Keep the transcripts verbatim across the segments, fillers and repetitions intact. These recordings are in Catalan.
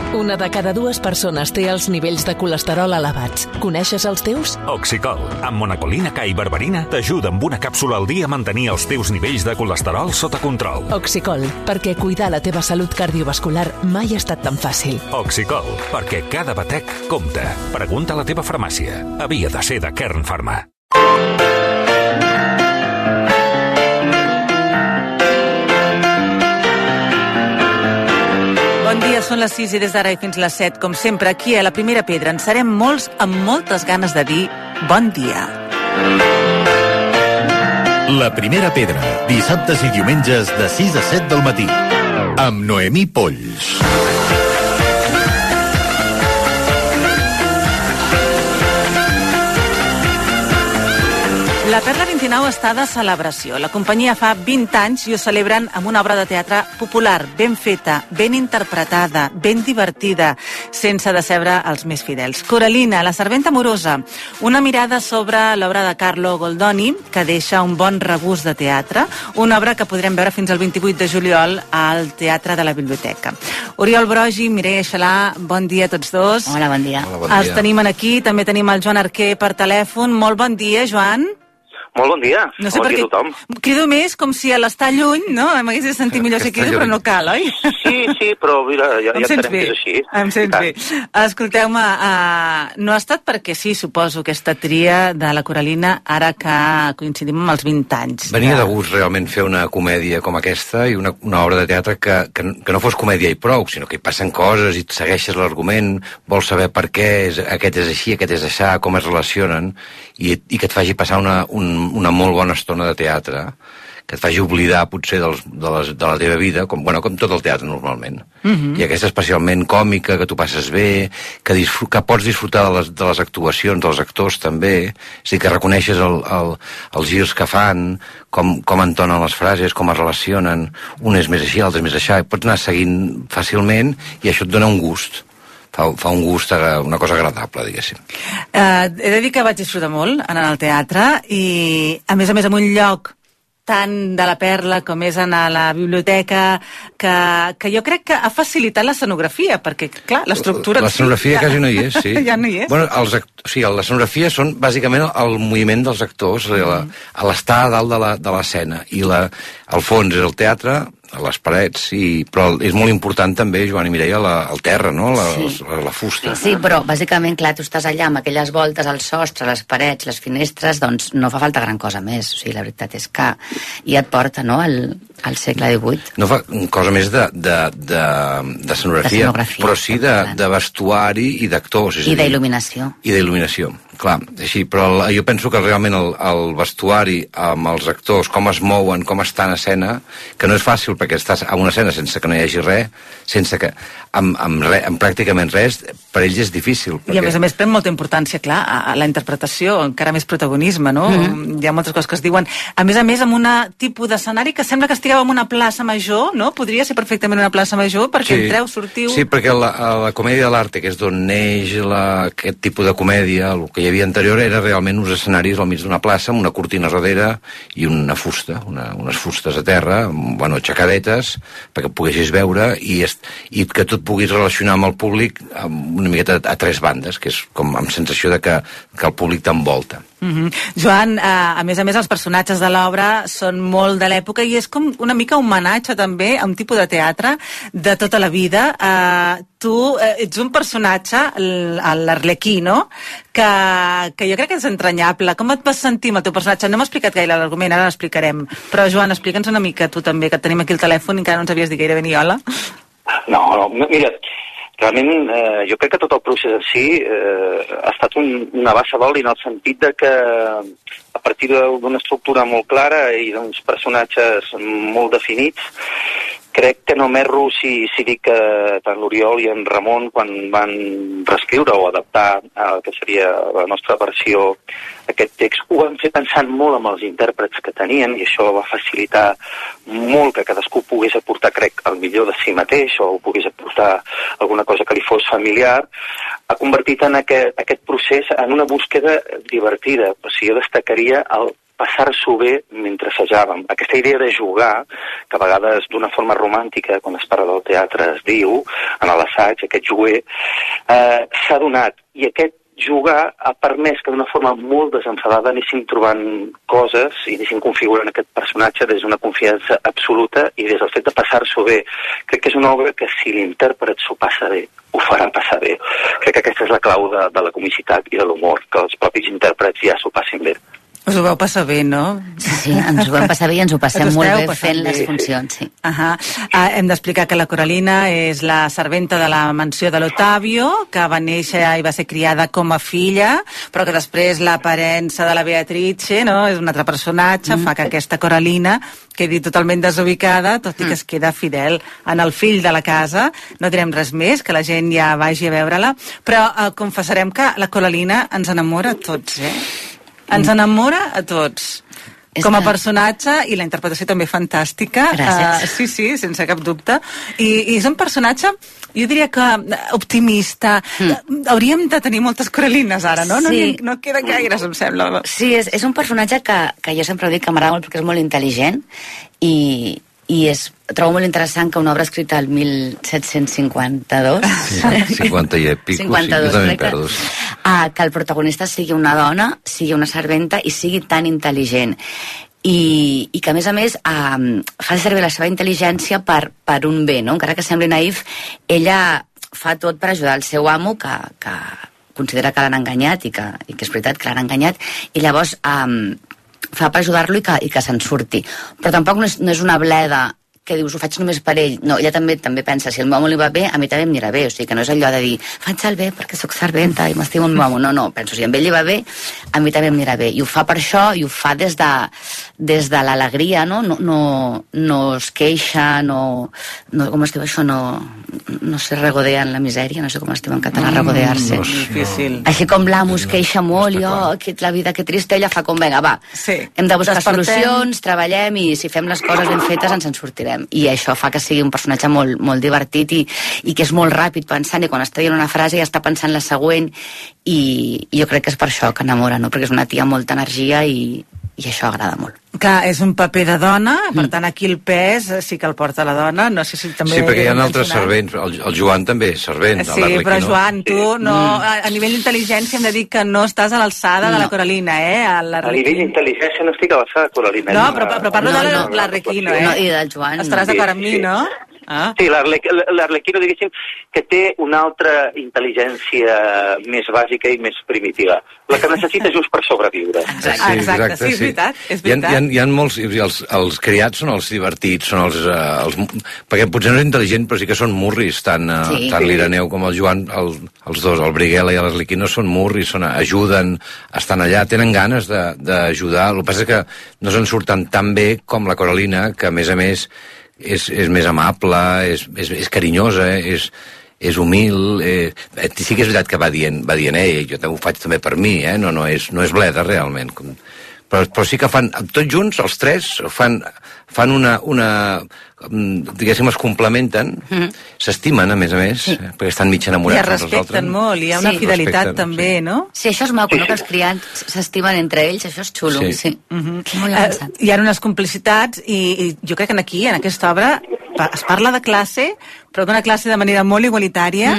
Una de cada dues persones té els nivells de colesterol elevats. Coneixes els teus? Oxicol, amb monacolina K i berberina, t'ajuda amb una càpsula al dia a mantenir els teus nivells de colesterol sota control. Oxicol, perquè cuidar la teva salut cardiovascular mai ha estat tan fàcil. Oxicol, perquè cada batec compta. Pregunta a la teva farmàcia. Havia de ser de Kern Pharma. Bon dia, són les sis i des d'ara i fins les set. Com sempre, aquí a La Primera Pedra en serem molts amb moltes ganes de dir bon dia. La Primera Pedra, dissabtes i diumenges de sis a set del matí. Amb Noemí Polls. La Perla vint-i-nou està de celebració. La companyia fa vint anys i ho celebren amb una obra de teatre popular, ben feta, ben interpretada, ben divertida, sense decebre els més fidels. Coralina, la serventa amorosa, una mirada sobre l'obra de Carlo Goldoni, que deixa un bon regust de teatre, una obra que podrem veure fins al vint-i-vuit de juliol al Teatre de la Biblioteca. Oriol Brogi, Mireia Xalà, bon dia a tots dos. Hola, bon dia. Hola, bon dia. Els tenim aquí, també tenim el Joan Arquer per telèfon. Molt bon dia, Joan. Molt bon dia. No sé bon per dia què a tothom. Crido més com si a l'estar lluny, no? M'hagués de sentir millor si crido, però no cal, oi? Sí, sí, però mira, ja, ja entenem que és així. Em sents bé. Escolteu-me, uh, no ha estat perquè sí, suposo, aquesta tria de la Coralina, ara que coincidim amb els vint anys. Venia de gust realment fer una comèdia com aquesta i una, una obra de teatre que, que, que no fos comèdia i prou, sinó que hi passen coses i segueixes l'argument, vols saber per què, és, aquest és així, aquest és aixà, com es relacionen, i, i que et faci passar una, un, una molt bona estona de teatre, que et faci oblidar potser dels, de, les, de la teva vida, com, bueno, com tot el teatre normalment. Uh-huh. I aquesta especialment còmica, que tu passes bé, que, disfr que pots disfrutar de les, de les actuacions dels actors també, és a dir, que reconeixes el, el, els girs que fan, com, com entonen les frases, com es relacionen, un és més així, l'altre és més així, pots anar seguint fàcilment i això et dona un gust. Fa, fa un gust, una cosa agradable, diguéssim. Uh, he de dir que vaig disfrutar molt anant al teatre i, a més a més, en un lloc tant de la Perla com és anar a la biblioteca, que, que jo crec que ha facilitat l'escenografia, perquè, clar, l'estructura... L'escenografia ja, quasi no hi és, sí. Ja no hi és. Bueno, els act... o sigui, l'escenografia són bàsicament el moviment dels actors, mm. a l'estar a dalt de l'escena, i la, al fons és el teatre, a les parets, i, però és molt important també, Joan i Mireia, la, el terra, no? La, sí. la, la fusta. Sí, però bàsicament, clar, tu estàs allà amb aquelles voltes al sostre, les parets, les finestres, doncs no fa falta gran cosa més. O sigui, la veritat és que ja et porta, no?, al, al segle divuit. No fa cosa més de, de, de, de escenografia, però sí de, de vestuari i d'actors. I d'il·luminació. I d'il·luminació, clar, així, però el, jo penso que realment el, el vestuari amb els actors, com es mouen, com estan a escena, que no és fàcil perquè estàs a una escena sense que no hi hagi res, sense que, amb, amb, re, amb pràcticament res, per ells és difícil. Perquè... I a més a més pren molta importància, clar, a, a la interpretació, encara més protagonisme, no? Mm-hmm. Hi ha moltes coses que es diuen. A més a més, amb un tipus d'escenari que sembla que estigueu en una plaça major, no? Podria ser perfectament una plaça major, perquè sí. Entreu, sortiu... Sí, perquè la, la comèdia de l'arte, que és d'on neix la, aquest tipus de comèdia, el que hi havia anterior era realment uns escenaris al mig d'una plaça, amb una cortina darrere i una fusta, una, unes fustes a terra, bueno, aixecadetes, perquè poguessis veure i, est, i que tu et puguis relacionar amb el públic amb una miqueta a tres bandes, que és com amb sensació de que, que el públic t'envolta. Mm-hmm. Joan, eh, a més a més els personatges de l'obra són molt de l'època i és com una mica un homenatge també a un tipus de teatre de tota la vida. Eh, tu eh, ets un personatge, l'Arlequí, no?, que, que jo crec que és entranyable. Com et vas sentir amb el teu personatge? No m'ha explicat gaire l'argument, ara l'explicarem, però Joan, explica'ns una mica tu també, que tenim aquí el telèfon i encara no ens havies dit gaire ben i hola. No, no, mira, realment eh, jo crec que tot el procés en si eh, ha estat un, una bassa d'oli en el sentit de que a partir d'una estructura molt clara i d'uns personatges molt definits, crec que no m'erro si, si dic que tant l'Oriol i en Ramon, quan van reescriure o adaptar el que seria la nostra versió, aquest text, ho van fer pensant molt amb els intèrprets que tenien i això va facilitar molt que cadascú pogués aportar, crec, el millor de si mateix o pogués aportar alguna cosa que li fos familiar. Ha convertit en aquest, aquest procés en una búsqueda divertida. O sigui, jo destacaria el passar-s'ho bé mentre assajàvem. Aquesta idea de jugar, que a vegades d'una forma romàntica, quan es parla del teatre es diu, en l'assaig, aquest juguer, eh, s'ha donat. I aquest jugar ha permès que d'una forma molt desenfadada anéssim trobant coses i anéssim configurant aquest personatge des d'una confiança absoluta i des del fet de passar-s'ho bé. Crec que és una obra que si l'intèrpret s'ho passa bé, ho farà passar bé. Crec que aquesta és la clau de, de la comicitat i de l'humor, que els propis intèrprets ja s'ho passin bé. Us ho vau passar bé, no? Sí, sí, ens ho vam passar bé i ens ho passem molt bé fent les funcions, sí. Uh -huh. uh, hem d'explicar que la Coralina és la serventa de la mansió de l'Ottavio, que va néixer i va ser criada com a filla, però que després l'aparença de la Beatrice, no?, és un altre personatge, mm. fa que aquesta Coralina quedi totalment desubicada, tot i que es queda fidel en el fill de la casa. No direm res més, que la gent ja vagi a veure-la, però uh, confessarem que la Coralina ens enamora a tots, eh? Ens enamora a tots. És com a que... personatge, i la interpretació també fantàstica. Gràcies. Uh, sí, sí, sense cap dubte. I, i és un personatge, jo diria que optimista. Mm. Hauríem de tenir moltes Coralines ara, no? Sí. No, no queden gaires, em sembla. Sí, és, és un personatge que, que jo sempre dic que m'agrada molt perquè és molt intel·ligent i... i és, trobo molt interessant que una obra escrita el mil set-cents cinquanta-dos sí, cinquanta i pico, cinquanta-dos, sí, jo també que, perdo. Uh, que el protagonista sigui una dona, sigui una serventa i sigui tan intel·ligent. I, i que a més a més uh, fa servir la seva intel·ligència per, per un bé, no? Encara que sembli naïf, ella fa tot per ajudar el seu amo, que, que considera que l'han enganyat i que, i que és veritat que l'han enganyat, i llavors um, fa per ajudar-lo i que, i que se'n surti. Però tampoc no és, no és una bleda que dius, ho faig només per ell. No, ella també també pensa, si el meu amo li va bé, a mi també em anirà bé. O sigui, que no és allò de dir, faig el bé perquè sóc serventa i m'estimo el meu amo. No, no, penso, si a ell li va bé, a mi també em anirà bé. I ho fa per això, i ho fa des de, des de l'alegria, no? No, no? no es queixa, no, no... Com es diu això? No, no se regodea en la misèria, no sé com es diu en català, mm, regodear-se. No, difícil. Així com l'amo es queixa molt, i oh, que la vida que trista, ella fa com, vinga, va, sí. hem de buscar Despertem. solucions, treballem, i si fem les coses ben fetes ens en sortirem. I això fa que sigui un personatge molt, molt divertit i, i que és molt ràpid pensant, i quan està dient una frase ja està pensant la següent, i, i jo crec que és per això que enamora, no? Perquè és una tia amb molta energia i, i això agrada molt. Clar, és un paper de dona, per tant aquí el pes sí que el porta la dona, no sé si també... Sí, perquè hi ha altres servents, el, el Joan també és servent. Sí, però Joan, tu no, a, a nivell d'intel·ligència hem de dir que no estàs a l'alçada no. de la Coralina, eh? A, a nivell d'intel·ligència no estic a l'alçada de Coralina. No, però, però parlo no, de no, l'Arlequino, eh? No, i del Joan. Estaràs d'acord amb mi, no? Ah. Sí, l'Arlequino, diguéssim, que té una altra intel·ligència més bàsica i més primitiva. La que necessita just per sobreviure. Exacte, sí, exacte, sí, és veritat. És veritat. Hi ha, hi ha, hi ha molts... Els, els criats són els divertits, són els, els... Perquè potser no és intel·ligent, però sí que són murris, tant, sí. tant l'Ireneu com el Joan, el, els dos, el Briguela i l'Arlequino, són murris, són, ajuden, estan allà, tenen ganes d'ajudar. El que passa és que no se'n surten tan bé com la Coralina, que a més a més és, és més amable, és, és, és carinyosa, és, és humil, eh, sí que és veritat que va dient, va dient eh, jo ho faig també per mi, eh, no, no, és, no és bleda realment, com, però, però sí que fan, tots junts, els tres, fan, fan una, una diguéssim, es complementen, mm-hmm. s'estimen, a més a més, sí. perquè estan mig enamorats. I es respecten molt, hi ha una sí. fidelitat també, sí. no? Sí, això és maco, no? Que els criats s'estimen entre ells, això és xulo. Sí. sí. Mm-hmm. Molt uh, hi ha unes complicitats i, i jo crec que aquí, en aquesta obra, es parla de classe, però d'una classe de manera molt igualitària,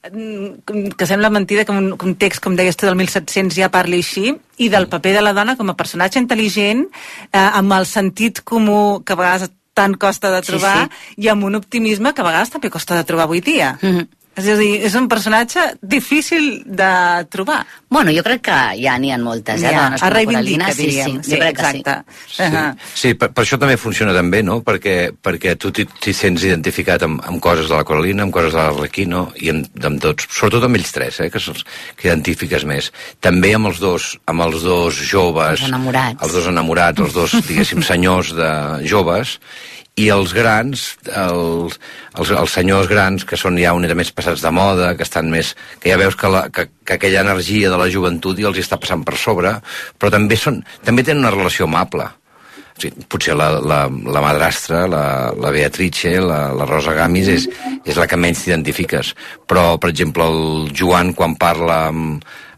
mm. que sembla mentida que un, un text, com deies tu, del mil set-cents ja parli així, i del paper de la dona com a personatge intel·ligent, eh, amb el sentit comú que a vegades tant costa de trobar, sí, sí. i amb un optimisme que a vegades també costa de trobar avui dia. Mm-hmm. És a dir, és un personatge difícil de trobar. Bueno, jo crec que ja n'hi ha moltes, eh, ja, dones com Coralina. Sí, sí, sí, jo crec exacte. Que sí. Sí, uh-huh. sí per, per això també funciona tan bé, no? Perquè, perquè tu t'hi sents identificat amb, amb coses de la Coralina, amb coses de l'Arlequino, i amb, amb tots, sobretot amb ells tres, eh, que, els, que identifiques més. També amb els dos, amb els dos joves... Els enamorats. Els dos enamorats, els dos, diguéssim, senyors de joves, i els grans, els, els, els senyors grans, que són ja una mica més passats de moda, que estan més... que ja veus que, la, que, que aquella energia de la joventut ja els hi està passant per sobre, però també, són, també tenen una relació amable. O sigui, potser la, la, la madrastra, la, la Beatrice, la, la Rosa Gamis, és, és la que menys t'identifiques. Però, per exemple, el Joan, quan parla amb,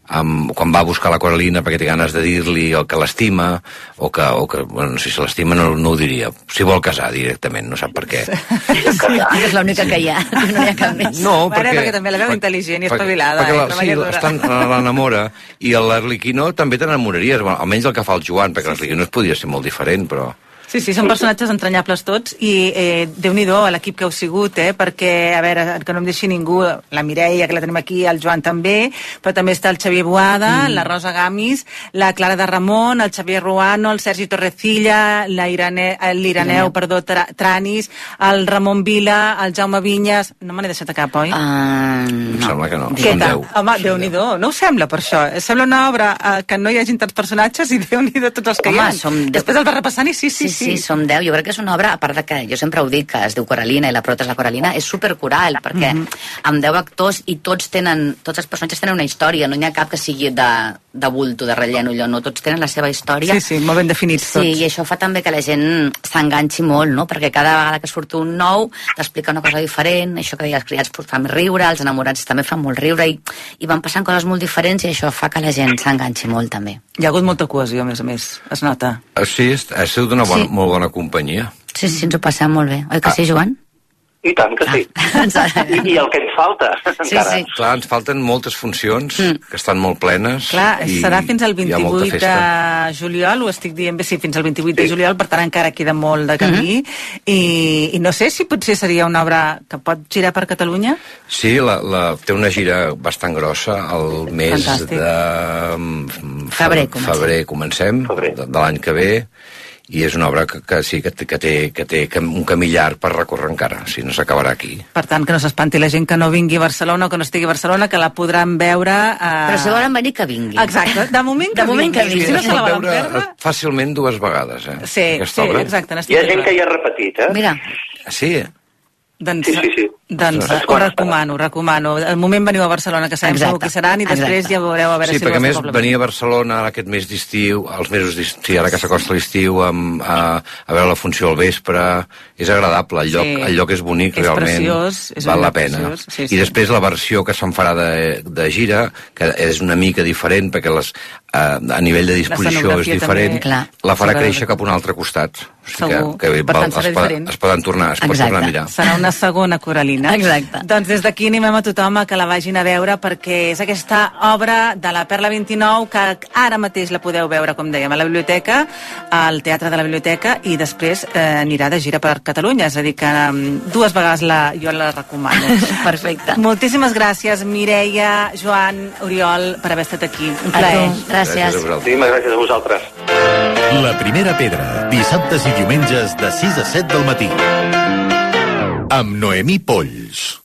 amb, quan va a buscar la Coralina perquè té ganes de dir-li el que l'estima, o que, o que bueno, si se l'estima no, no ho diria. Si vol casar directament, no sap per què. Sí, és l'única que hi ha, no hi ha cap més. No, perquè, perquè, perquè també la veu intel·ligent i espavilada. Perquè, eh, perquè la, sí, estan, l'enamora, i l'Arlequino també t'enamoraries, bueno, almenys el que fa el Joan, perquè l'Arlequino es podria ser molt diferent, però... Sí, sí, són personatges entranyables tots i eh, Déu-n'hi-do a l'equip que heu sigut, eh, perquè, a veure, que no em deixi ningú, la Mireia, que la tenim aquí, el Joan també, però també està el Xavier Boada, mm. la Rosa Gamis, la Clara de Ramon, el Xavier Ruano, el Sergi Torrecilla, l'Iraneu, perdó, tra, Tranis, el Ramon Vila, el Jaume Vinyes... No me n'he deixat a cap, oi? Uh, no. Em sembla que no. Què tal? Home, Déu-n'hi-do, no ho sembla per això. Sembla una obra eh, que no hi hagin tants personatges i Déu-n'hi-do tots els que Home, hi ha. som... Després el va repassant i sí, sí, sí. Sí, sí, som deu. Jo crec que és una obra, a part de que jo sempre ho dic, que es diu Coralina i la prota és la Coralina, és supercoral, perquè mm -hmm. amb deu actors i tots tenen, tots els personatges tenen una història, no n'hi ha cap que sigui de, de bulto, de relleno, allò, no, tots tenen la seva història. Sí, sí, molt ben definits tots. Sí, i això fa també que la gent s'enganxi molt, no? Perquè cada vegada que surt un nou t'explica una cosa diferent, això que deia, els criats fan riure, els enamorats també fan molt riure, i, i van passant coses molt diferents, i això fa que la gent s'enganxi molt, també. Hi ha hagut molta cohesió, a més a més, es nota. Sí, ha sigut una bona, sí. molt bona companyia. Sí, sí, ens ho passem molt bé. Oi que ah. sí, Joan? I tant que sí. Ah. I, I el que ens falta, sí, encara. Sí. Clar, ens falten moltes funcions, mm. que estan molt plenes. Clar, i serà fins al vint-i-vuit de juliol, ho estic dient bé, sí, fins al vint-i-vuit sí. de juliol, per tant encara queda molt de camí. Mm-hmm. I, I no sé si potser seria una obra que pot girar per Catalunya? Sí, la, la, té una gira bastant grossa el mes Fantàstic. de... Febrer, comencem. Febrer, comencem, Febrer. de, de l'any que ve. I és una obra que, que sí que, que, té, que té un camí llarg per recórrer encara, si no s'acabarà aquí. Per tant, que no s'espanti la gent que no vingui a Barcelona o que no estigui a Barcelona, que la podran veure... Eh... Però si volen venir, que vinguin. Exacte, de moment que, de moment vinguin. que vinguin. Si no sí, se la volen veure perdre... fàcilment dues vegades, eh? Sí, sí, obra. exacte. Hi ha gent que hi ha repetit, eh? Mira. Sí, Doncs, sí, sí, sí. doncs ho recomano, ho recomano. Al moment veniu a Barcelona, que sabem segur qui seran, i després exacte. ja veureu a veure sí, si... Sí, perquè a més venir a Barcelona aquest mes d'estiu, els mesos d'estiu, ara que s'acosta l'estiu, a, a veure la funció al vespre, és agradable, el lloc, sí. el lloc és bonic, és realment, preciós, és val la pena. Preciós, sí, sí. I després la versió que se'n farà de, de gira, que és una mica diferent, perquè les, a, a nivell de disposició és diferent, també, la farà créixer cap a un altre costat. O sigui segur, que, que per tant serà es, diferent. Es poden tornar, es pot tornar a mirar. Serà una segona Coralina. Exacte. Doncs des d'aquí animem a tothom a que la vagin a veure, perquè és aquesta obra de la Perla vint-i-nou que ara mateix la podeu veure, com dèiem, a la biblioteca, al Teatre de la Biblioteca, i després eh, anirà de gira per Catalunya, és a dir que um, dues vegades la, jo la recomano. Perfecte. Moltíssimes gràcies, Mireia, Joan, Oriol, per haver estat aquí. Un plaer. Gràcies. Moltíssimes gràcies a vosaltres. La Primera Pedra, dissabtes i diumenges de sis a set del matí. Amb Noemí Polls.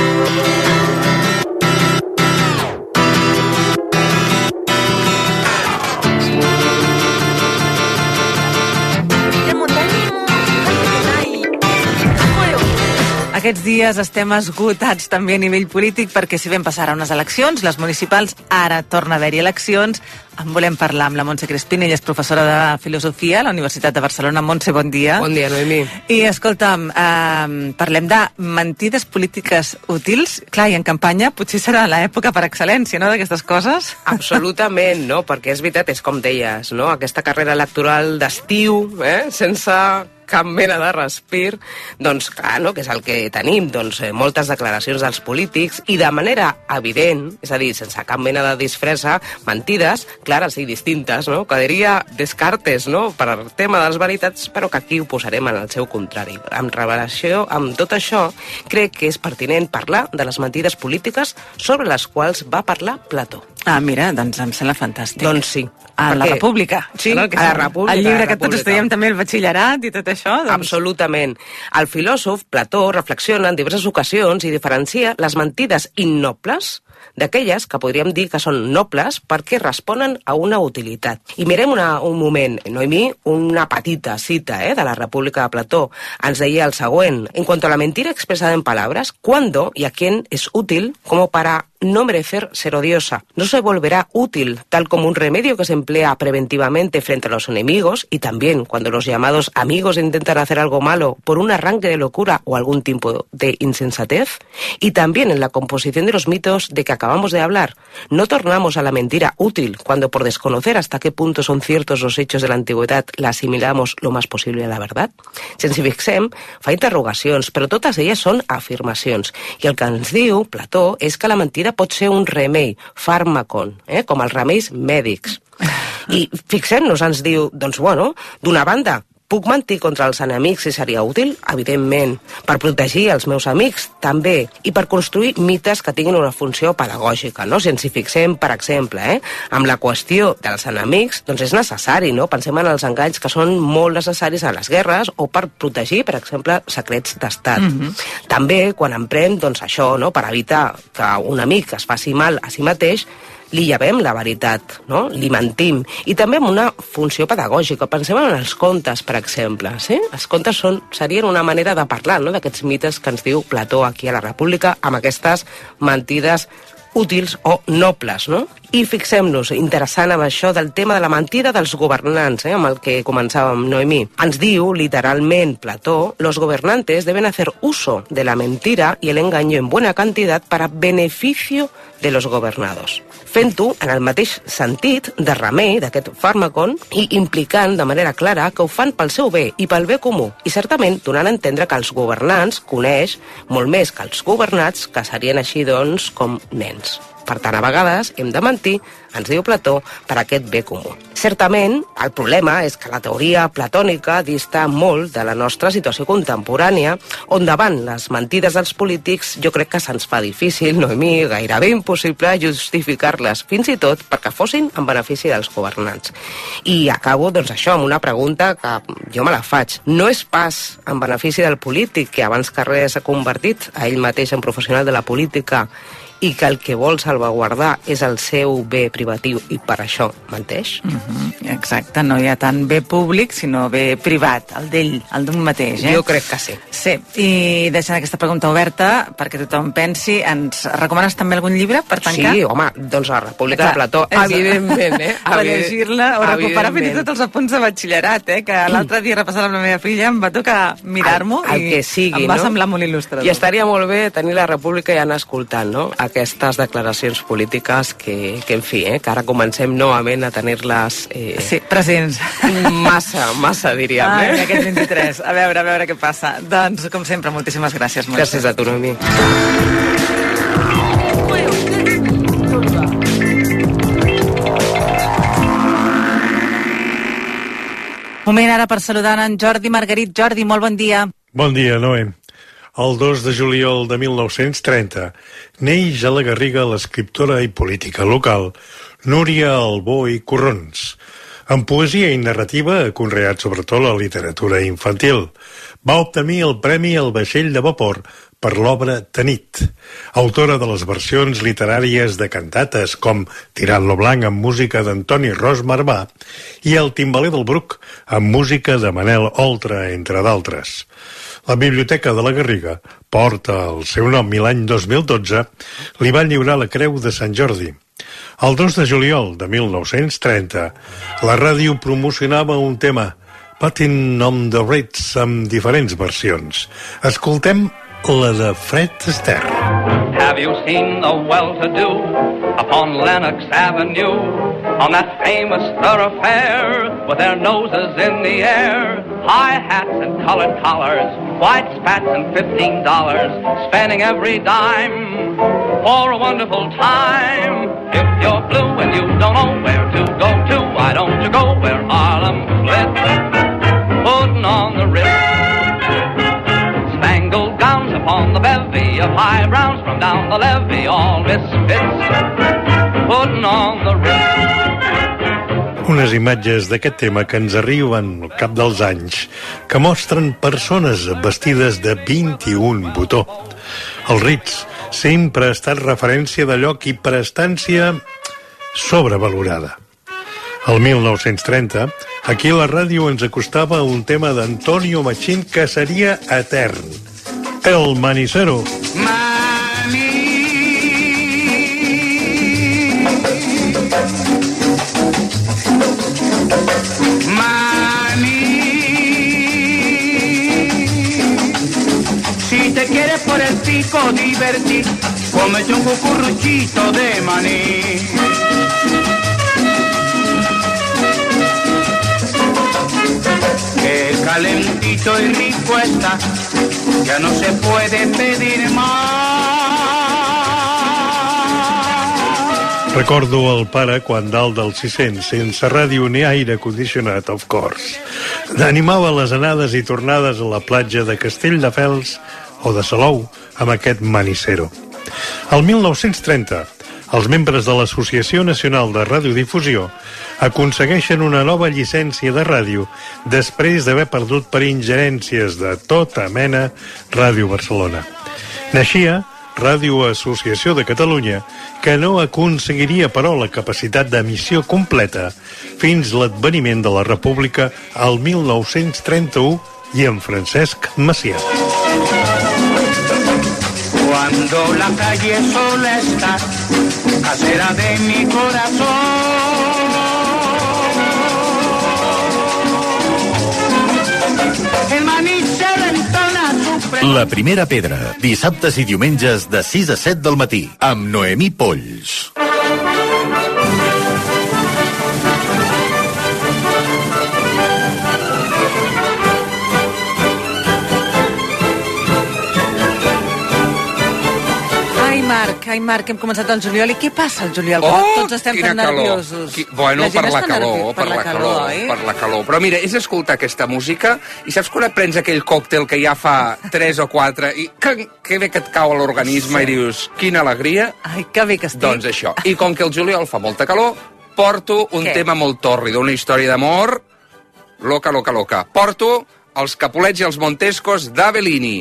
Aquests dies estem esgotats també a nivell polític, perquè si vam passar a unes eleccions, les municipals, ara torna a haver-hi eleccions. En volem parlar amb la Montse Crespin, ella és professora de Filosofia a la Universitat de Barcelona. Montse, bon dia. Bon dia, Noemí. I escolta'm, eh, parlem de mentides polítiques útils. Clar, i en campanya potser serà l'època per excel·lència, no?, d'aquestes coses. Absolutament, no?, perquè és veritat, és com deies, no?, aquesta carrera electoral d'estiu, eh?, sense cap mena de respir, doncs clar, no?, que és el que tenim, doncs eh, moltes declaracions dels polítics i de manera evident, és a dir, sense cap mena de disfressa, mentides, clares i distintes, no?, que diria Descartes, no?, per al tema de les veritats, però que aquí ho posarem en el seu contrari. Amb revelació, amb tot això, crec que és pertinent parlar de les mentides polítiques sobre les quals va parlar Plató. Ah, mira, doncs em sembla fantàstic. Doncs sí. A la República. Sí, a la República. El llibre que tots estudiem també el batxillerat i tot això. Doncs... Absolutament. El filòsof Plató reflexiona en diverses ocasions i diferencia les mentides innobles d'aquelles que podríem dir que són nobles perquè responen a una utilitat. I mirem una, un moment, Noemí, una petita cita eh, de la República de Plató. Ens deia el següent: en cuanto a la mentira expresada en palabras, ¿cuándo y a quién es útil como para no merecer ser odiosa? No se volverá útil, tal como un remedio que se emplea preventivamente frente a los enemigos, y también cuando los llamados amigos intentan hacer algo malo por un arranque de locura o algún tipo de insensatez, y también en la composición de los mitos de que acabamos de hablar. No tornamos a la mentira útil cuando por desconocer hasta qué punto son ciertos los hechos de la antigüedad la asimilamos lo más possible a la verdad? Si ens hi fixem, fa interrogacions, però totes elles són afirmacions. I el que ens diu Plató és que la mentida pot ser un remei, fàrmacon, eh? com els remeis mèdics. I fixem-nos, ens diu, doncs bueno, d'una banda, puc mentir contra els enemics si seria útil? Evidentment. Per protegir els meus amics, també. I per construir mites que tinguin una funció pedagògica, no? Si ens hi fixem, per exemple, eh? amb la qüestió dels enemics, doncs és necessari, no? Pensem en els enganys que són molt necessaris a les guerres o per protegir, per exemple, secrets d'estat. Mm-hmm. També, quan emprem, doncs això, no? Per evitar que un amic es faci mal a si mateix, li llevem la veritat, no? Li mentim. I també amb una funció pedagògica. Pensem en els contes, per exemple. Sí? Els contes són, serien una manera de parlar, no? D'aquests mites que ens diu Plató aquí a la República, amb aquestes mentides útils o nobles, no? I fixem-nos, interessant amb això del tema de la mentida dels governants, eh, amb el que començàvem, Noemí. Ens diu, literalment, Plató, los gobernantes deben hacer uso de la mentira y el engaño en buena cantidad para beneficio de los gobernados. Fent-ho en el mateix sentit de remei d'aquest fàrmacon i implicant de manera clara que ho fan pel seu bé i pel bé comú. I certament donant a entendre que els governants coneix molt més que els governats, que serien així, doncs, com nens. Per tant, a vegades hem de mentir, ens diu Plató, per aquest bé comú. Certament, el problema és que la teoria platònica dista molt de la nostra situació contemporània, on davant les mentides dels polítics jo crec que se'ns fa difícil, Noemí, gairebé impossible justificar-les, fins i tot perquè fossin en benefici dels governants. I acabo, doncs, això, amb una pregunta que jo me la faig. No és pas en benefici del polític, que abans que res s'ha convertit a ell mateix en professional de la política, i que el que vol salvaguardar és el seu bé privatiu i per això menteix? Mm-hmm, exacte, no hi ha tant bé públic, sinó bé privat, el d'ell, el d'un mateix. Eh? Jo crec que sí. Sí, i deixant aquesta pregunta oberta perquè tothom pensi, ens recomanes també algun llibre per tancar? Sí, home, doncs la República Clar, de Plató, és... evidentment, eh? Per llegir-la o recuperar fins i tot els apunts de batxillerat, eh? Que l'altre dia repassant amb la meva filla em va tocar mirar-m'ho i que sigui, em va no? semblar molt il·lustrador. I estaria molt bé tenir la República i anar escoltant, no?, aquestes declaracions polítiques que, que en fi, eh, que ara comencem novament a tenir-les... Eh, sí, presents. Massa, massa, diríem. Ai, eh? aquest vint-i-tres. A veure, a veure què passa. Doncs, com sempre, moltíssimes gràcies. Gràcies a tu, Noemí. Moment ara per saludar en Jordi Margarit. Jordi, molt bon dia. Bon dia, Noé. El dos de juliol de mil nou-cents trenta neix a la Garriga l'escriptora i política local Núria Albó i Corrons. En poesia i narrativa ha conreat sobretot la literatura infantil. Va obtenir el Premi al Vaixell de Vapor per l'obra Tanit. Autora de les versions literàries de cantates com Tirant lo blanc amb música d'Antoni Ros Marvà i El timbaler del Bruc amb música de Manel Oltra, entre d'altres. La Biblioteca de la Garriga porta el seu nom i l'any dos mil dotze li va lliurar la Creu de Sant Jordi. El dos de juliol de mil nou-cents trenta, la ràdio promocionava un tema, Pattin' on the Ritz, amb diferents versions. Escoltem la de Fred Astaire. Have you seen the well-to-do upon Lenox Avenue, on that famous thoroughfare, with their noses in the air, high hats and colored collars, white spats and fifteen dollars, spending every dime for a wonderful time? If you're blue and you don't know where to go to, why don't you go where Harlem splits, putting on the Ritz, spangled gowns upon the bevy of high browns from down the levee, all misfits, putting on the Ritz. Unes imatges d'aquest tema que ens arriben al cap dels anys, que mostren persones vestides de vint-i-un botó. El Ritz sempre ha estat referència de lloc i prestància sobrevalorada. El mil nou-cents trenta, aquí a la ràdio ens acostava un tema d'Antonio Machín que seria etern. El Manicero. Si te quieres por el pico divertir, cómete un cucurruchito de maní. Qué calentito y rico está, ya no se puede pedir más. Recordo el pare quan dalt del sis-cents, sense ràdio ni aire condicionat, of course, animava les anades i tornades a la platja de Castelldefels o de Salou amb aquest manicero. El mil nou-cents trenta, els membres de l'Associació Nacional de Radiodifusió aconsegueixen una nova llicència de ràdio després d'haver perdut per ingerències de tota mena Ràdio Barcelona. Naixia Ràdio Associació de Catalunya, que no aconseguiria, però, la capacitat d'emissió completa fins l'adveniment de la República al mil nou-cents trenta-u i amb Francesc Macià. Cuando la calle sola está, casera de mi corazón. El maní se l'entona su... La primera pedra, dissabtes i diumenges de sis a set del matí, amb Noemí Polls. Marc, ai Marc, hem començat el juliol i què passa al juliol? Oh, tots estem tan nerviosos. Qui... Bueno, la per la calor, nervi... per, per la calor, calor per la calor. Però mira, és escoltar aquesta música i saps quan et prens aquell còctel que ja fa tres o quatre i que, que bé que et cau a l'organisme sí. I dius, quina alegria. Ai, que bé que estic. Doncs això. I com que el juliol fa molta calor, porto un què? Tema molt tòrrid, una història d'amor loca, loca, loca. Porto els Capulets i els Montescos de Bellini.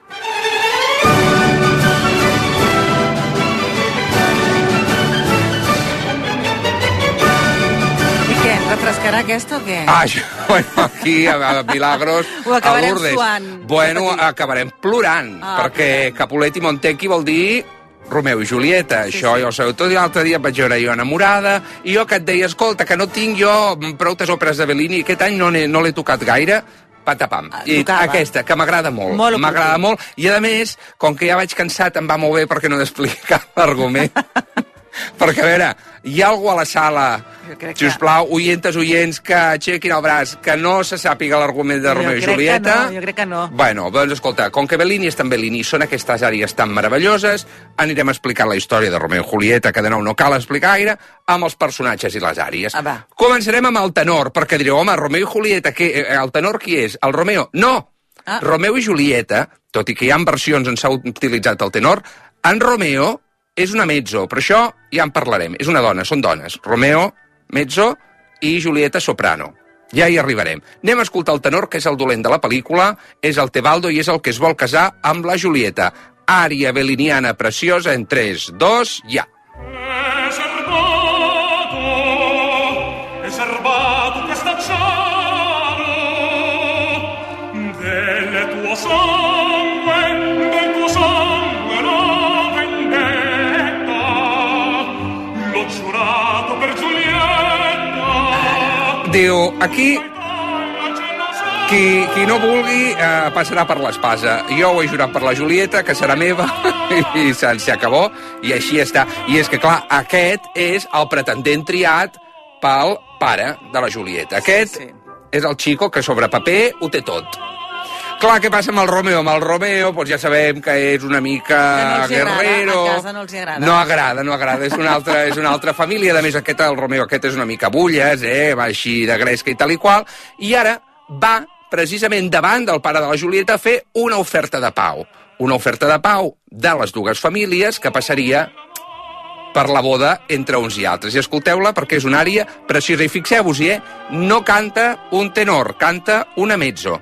Refrescarà aquesta o què? Ah, bueno, aquí a, a Milagros, ho acabarem a Lourdes. Suant. Bueno, acabarem plorant, ah, perquè okay. Capulet i Montecchi vol dir Romeu i Julieta. Sí, això sí. Jo ho sabeu tot, i l'altre dia vaig veure jo enamorada, i jo que et deia, escolta, que no tinc jo proutes òperes de Bellini, aquest any no l'he tocat gaire, patapam. I tocava. Aquesta, que m'agrada molt. molt m'agrada molt, i a més, com que ja vaig cansat, em va molt bé perquè no he d'explicar l'argument. Perquè, a veure, hi ha algú a la sala, sisplau, que... oientes, oients, que aixequin el braç, que no se sàpiga l'argument de Romeu i Julieta? No, jo crec que no. Bueno, doncs escolta, com que Bellini és tan Bellini, són aquestes àrees tan meravelloses, anirem a explicar la història de Romeu i Julieta, que de nou no cal explicar gaire, amb els personatges i les àrees. Ah, començarem amb el tenor, perquè direu, home, Romeu i Julieta, què? El tenor qui és? El Romeo? No! Ah. Romeu i Julieta, tot i que hi ha versions on s'ha utilitzat el tenor, en Romeo és una mezzo, però això ja en parlarem. És una dona, són dones. Romeo, mezzo, i Julieta, soprano. Ja hi arribarem. Anem a escoltar el tenor, que és el dolent de la pel·lícula, és el Tebaldo i és el que es vol casar amb la Julieta. Ària belliniana preciosa en tres, dos, ja. È serbato, è serbato che sta cielo del tuo sangue, del tuo sangue la vendetta, l'ho giurato per Giulietta. Diu, aquí qui, qui no vulgui eh, passarà per l'espasa. Jo ho he jurat per la Julieta, que serà meva, i s'hi acabó, i així està. I és que, clar, aquest és el pretendent triat pel pare de la Julieta. Aquest sí, sí. És el xico que sobre paper ho té tot. Clar, què passa amb el Romeo? Amb el Romeo, doncs ja sabem que és una mica no guerrero. Agrada, a casa no els agrada. No agrada, no agrada. És una altra, és una altra família. A més, aquest, el Romeo aquest és una mica bulles, eh? Va així de gresca i tal i qual. I ara va precisament davant del pare de la Julieta a fer una oferta de pau. Una oferta de pau de les dues famílies que passaria per la boda entre uns i altres. I escolteu-la perquè és una ària preciosa. I fixeu-vos-hi, eh? No canta un tenor, canta una mezzo.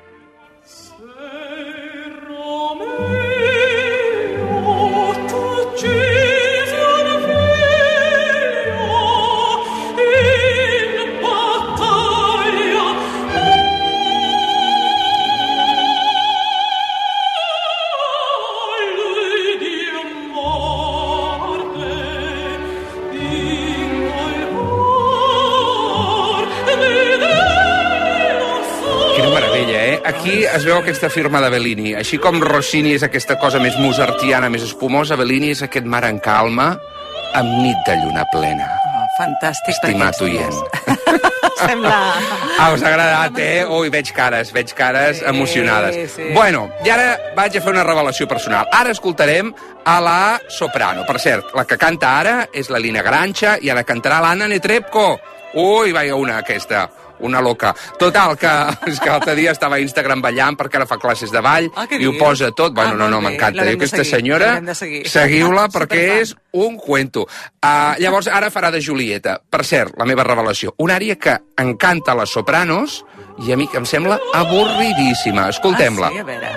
aquí es veu aquesta firma de Bellini. Així com Rossini és aquesta cosa més mozartiana, més espumosa, Bellini és aquest mar en calma, amb nit de lluna plena. Oh, fantàstic. Estimat oient. Sembla... Ah, us ha agradat, eh? Ui, veig cares, veig cares sí, emocionades. Sí. Bueno, i ara vaig a fer una revelació personal. Ara escoltarem a la soprano. Per cert, la que canta ara és la Lina Garancha i ara cantarà l'Anna Netrebko. Ui, vaja una, aquesta. Una loca. Total, que, és que l'altre dia estava a Instagram ballant perquè ara fa classes de ball ah, i ho posa tot. Bueno, ah, no, no, m'encanta. Diu, aquesta senyora, seguiu-la perquè és un cuento. Uh, llavors, ara farà de Julieta. Per cert, la meva revelació. Una àrea que encanta a les sopranos i a mi em sembla avorridíssima. Escoltem-la. Ah, sí? A veure...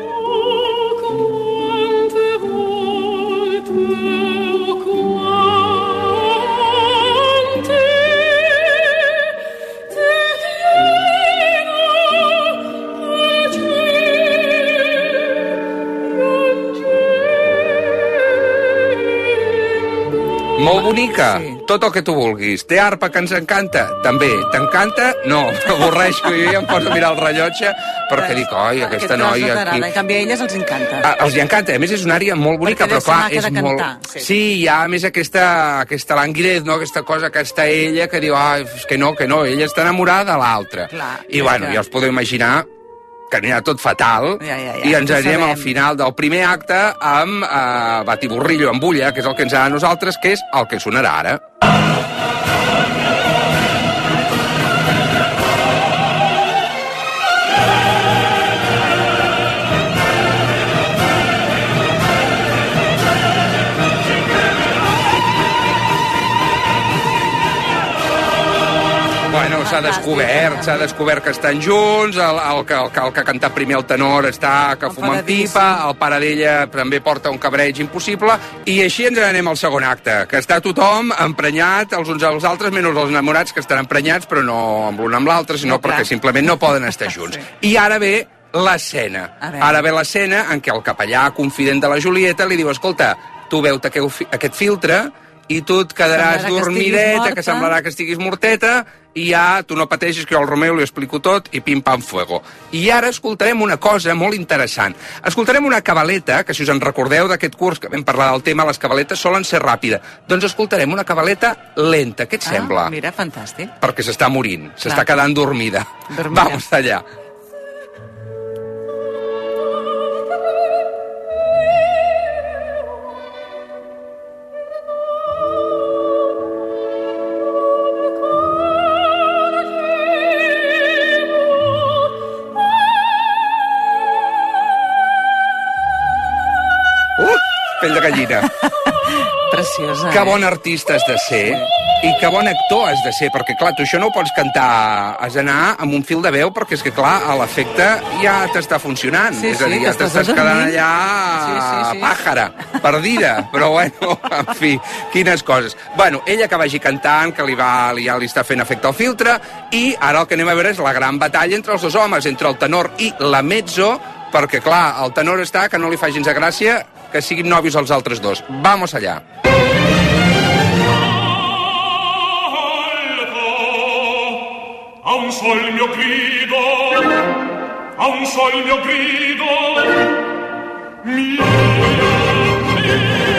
Molt bonica, sí. Tot el que tu vulguis. Té arpa que ens encanta? També. T'encanta? No, m'avorreixo. Jo ja em poso a mirar el rellotge perquè dic, oi, aquesta noia... Aquí... En canvi, a elles els encanta. Ah, els hi encanta. A més, és una àrea molt bonica, però clar, és molt... Sí. sí, hi ha a més aquesta, aquesta languidez, no? Aquesta cosa que està ella que diu, ah, és que no, que no, ella està enamorada de l'altra. I bueno, ja us podeu imaginar que anirà tot fatal, ja, ja, ja, i ens anirem al final del primer acte amb eh, Batiburrillo amb bulla, que és el que ens ha a nosaltres, que és el que sonarà ara. Bueno, s'ha descobert, s'ha descobert que estan junts, el, el, que, el, el que ha cantat primer el tenor està que fuma en pipa, el pare d'ella també porta un cabreig impossible, i així ens anem al segon acte, que està tothom emprenyat, els uns als altres, menys els enamorats, que estan emprenyats, però no amb l'un amb l'altre, sinó no, perquè simplement no poden estar junts. Sí. I ara ve l'escena. Ara ve l'escena en què el capellà confident de la Julieta li diu, escolta, tu veu-te aquest filtre i tu et quedaràs dormideta, que semblarà que estiguis morteta, i ja tu no pateixis, que jo al Romeo li explico tot, i pim-pam fuego. I ara escoltarem una cosa molt interessant. Escoltarem una cabaleta, que si us en recordeu d'aquest curs que vam parlar del tema, les cabaletes solen ser ràpides. Doncs escoltarem una cabaleta lenta. Què et ah, sembla? Mira, fantàstic. Perquè s'està morint, s'està quedant dormida. dormida. Vamos allà. Pell de gallina. Preciosa. Que bon artista has de ser i que bon actor has de ser, perquè clar, tu això no ho pots cantar, has d'anar amb un fil de veu, perquè és que clar, a l'efecte ja t'està funcionant, sí, és a dir, sí, ja t'estàs quedant allà sí, sí, sí. pàjara, perdida, però bueno, en fi, quines coses. Bueno, ella que vagi cantant, que li va, ja li està fent efecte al filtre, i ara el que anem a veure és la gran batalla entre els dos homes, entre el tenor i la mezzo, perquè clar, el tenor està que no li fa gens de gràcia que siguin nòvios els altres dos. Vamos allà. A un sol mio grido, a un sol mio grido, mia, mia,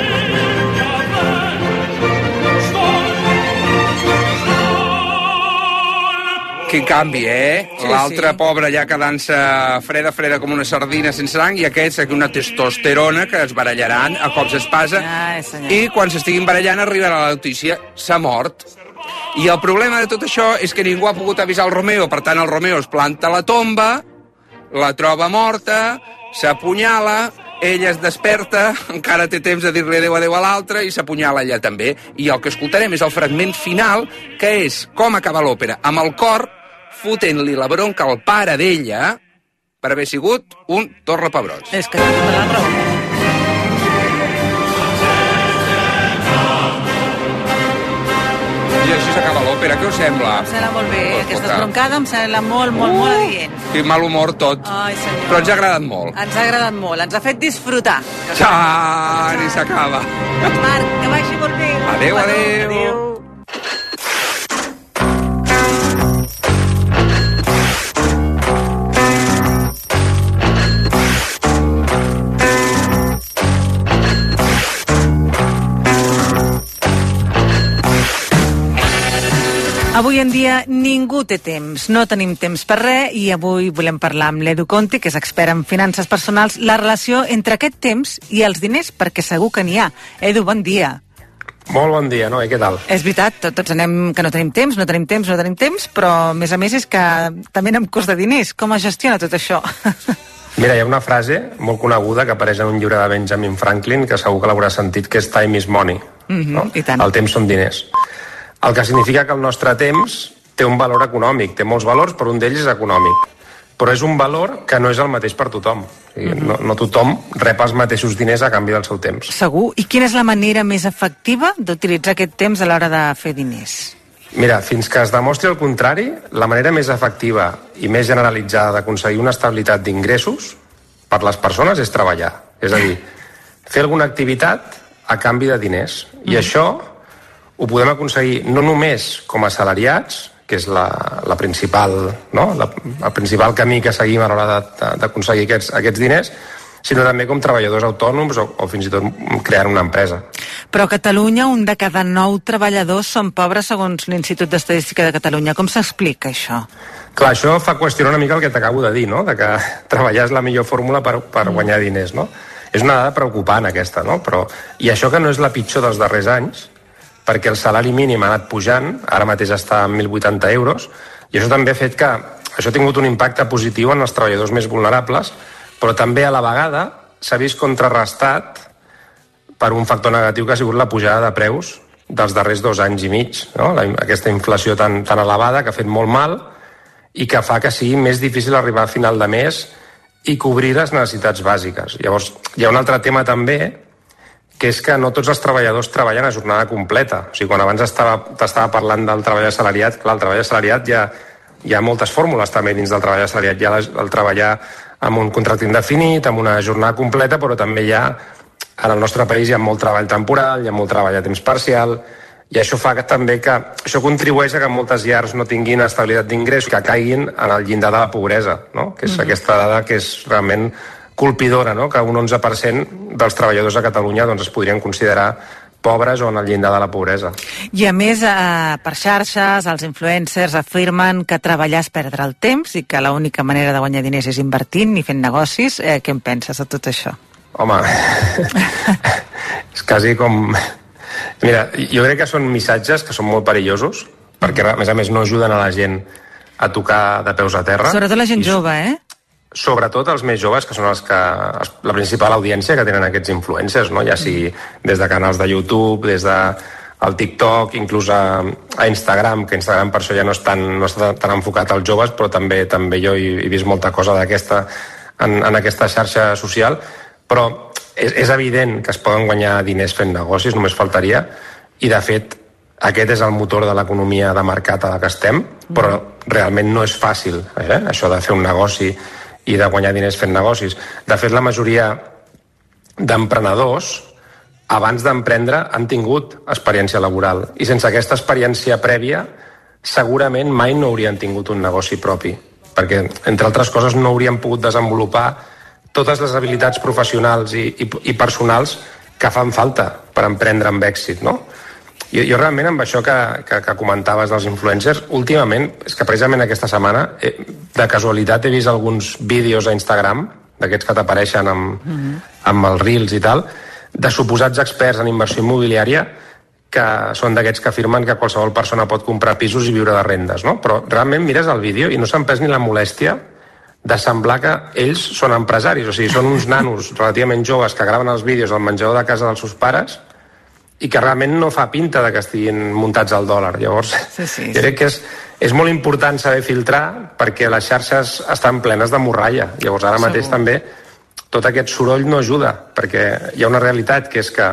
Quin canvi, eh? Sí, L'altre sí. Pobre ja quedant-se freda, freda com una sardina sense sang, i aquests aquí una testosterona que es barallaran a cops d'espasa, ah, i quan s'estiguin barallant arribarà la notícia, s'ha mort. I el problema de tot això és que ningú ha pogut avisar el Romeo, per tant el Romeo es planta a la tomba, la troba morta, s'apunyala, ella es desperta, encara té temps de dir-li adéu, adéu a l'altre, i s'apunyala ella també. I el que escoltarem és el fragment final, que és com acaba l'òpera, amb el cor fotent-li la bronca al pare d'ella per haver sigut un torrapebrots. És que té la raó. I així s'acaba l'òpera, què us sembla? Em sembla molt bé, pues aquesta esbroncada em sembla molt, molt, uh, molt adient. Quin mal humor tot. Ai, senyor. Però ens ha agradat molt. Ens ha agradat molt, ens ha fet disfrutar. Xan, i s'acaba. Marc, que vagi molt bé. Adéu, adéu. Adéu. Avui en dia ningú té temps, no tenim temps per res i avui volem parlar amb l'Edu Conti, que és expert en finances personals, la relació entre aquest temps i els diners, perquè segur que n'hi ha. Edu, bon dia. Molt bon dia, no? I què tal? És veritat, tots anem que no tenim temps, no tenim temps, no tenim temps, però a més a més és que també anem cost de diners. Com es gestiona tot això? Mira, hi ha una frase molt coneguda que apareix en un llibre de Benjamin Franklin que segur que l'hauràs sentit, que és time is money. Mm-hmm, no? I tant. El temps són diners. El que significa que el nostre temps té un valor econòmic, té molts valors, però un d'ells és econòmic. Però és un valor que no és el mateix per tothom. O sigui, mm-hmm. no, no tothom rep els mateixos diners a canvi del seu temps. Segur. I quina és la manera més efectiva d'utilitzar aquest temps a l'hora de fer diners? Mira, fins que es demostri el contrari, la manera més efectiva i més generalitzada d'aconseguir una estabilitat d'ingressos per les persones és treballar. És a dir, fer alguna activitat a canvi de diners. I mm. això ho podem aconseguir no només com a assalariats, que és la, la principal, no? la, el principal camí que seguim a l'hora d'aconseguir aquests, aquests diners, sinó també com treballadors autònoms o, o fins i tot creant una empresa. Però a Catalunya un de cada nou treballadors són pobres segons l'Institut d'Estadística de Catalunya. Com s'explica això? Clar, això fa qüestionar una mica el que t'acabo de dir, no? De que treballar és la millor fórmula per, per guanyar diners, no? És una dada preocupant aquesta, no? Però, i això que no és la pitjor dels darrers anys, perquè el salari mínim ha anat pujant, ara mateix està en mil vuitanta euros, i això també ha fet que això ha tingut un impacte positiu en els treballadors més vulnerables, però també a la vegada s'ha vist contrarrestat per un factor negatiu que ha sigut la pujada de preus dels darrers dos anys i mig, no? La, aquesta inflació tan, tan elevada que ha fet molt mal i que fa que sigui més difícil arribar a final de mes i cobrir les necessitats bàsiques. Llavors, hi ha un altre tema també, que és que no tots els treballadors treballen a jornada completa. O sigui, quan abans t'estava parlant del treball assalariat, clar, el treball assalariat ja, hi ha moltes fórmules també dins del treball assalariat. Hi ha el treballar amb un contracte indefinit, amb una jornada completa, però també hi ha, en el nostre país hi ha molt treball temporal, hi ha molt treball a temps parcial, i això fa que, també que això contribueix a que moltes llars no tinguin estabilitat d'ingressos, que caiguin en el llindar de la pobresa, no? Que és mm-hmm. aquesta dada que és realment colpidora, no? Que un onze per cent dels treballadors a Catalunya doncs, es podrien considerar pobres o en el llindar de la pobresa. I a més, eh, per xarxes, els influencers afirmen que treballar és perdre el temps i que l'única manera de guanyar diners és invertint i fent negocis. Eh, què en penses de tot això? Home, és quasi com... Mira, jo crec que són missatges que són molt perillosos, perquè a més a més no ajuden a la gent a tocar de peus a terra. Sobretot la gent I... jove, eh? Sobretot els més joves, que són els que, la principal audiència que tenen aquests influencers, no? Ja sigui des de canals de YouTube, des de el TikTok, inclús a, a Instagram, que Instagram per això ja no, és tan, no està tan enfocat als joves, però també també jo he, he vist molta cosa d'aquesta en, en aquesta xarxa social, però és, és evident que es poden guanyar diners fent negocis, només faltaria, i de fet aquest és el motor de l'economia de mercat a la que estem, però realment no és fàcil, eh? Això de fer un negoci i de guanyar diners fent negocis. De fet, la majoria d'emprenedors, abans d'emprendre, han tingut experiència laboral. I sense aquesta experiència prèvia, segurament mai no haurien tingut un negoci propi. Perquè, entre altres coses, no haurien pogut desenvolupar totes les habilitats professionals i, i, i personals que fan falta per emprendre amb èxit, no? Jo, jo realment amb això que, que, que comentaves dels influencers, últimament, és que precisament aquesta setmana, eh, de casualitat he vist alguns vídeos a Instagram, d'aquests que t'apareixen amb, mm-hmm. amb els Reels i tal, de suposats experts en inversió immobiliària que són d'aquests que afirmen que qualsevol persona pot comprar pisos i viure de rendes, no? Però realment mires el vídeo i no s'han pres ni la molèstia de semblar que ells són empresaris, o sigui, són uns nanos relativament joves que graven els vídeos al menjador de casa dels seus pares i que realment no fa pinta de que estiguin muntats al dòlar. Llavors, sí, sí, jo crec que és, és molt important saber filtrar perquè les xarxes estan plenes de morralla. Llavors, ara mateix Segur. també tot aquest soroll no ajuda, perquè hi ha una realitat que és que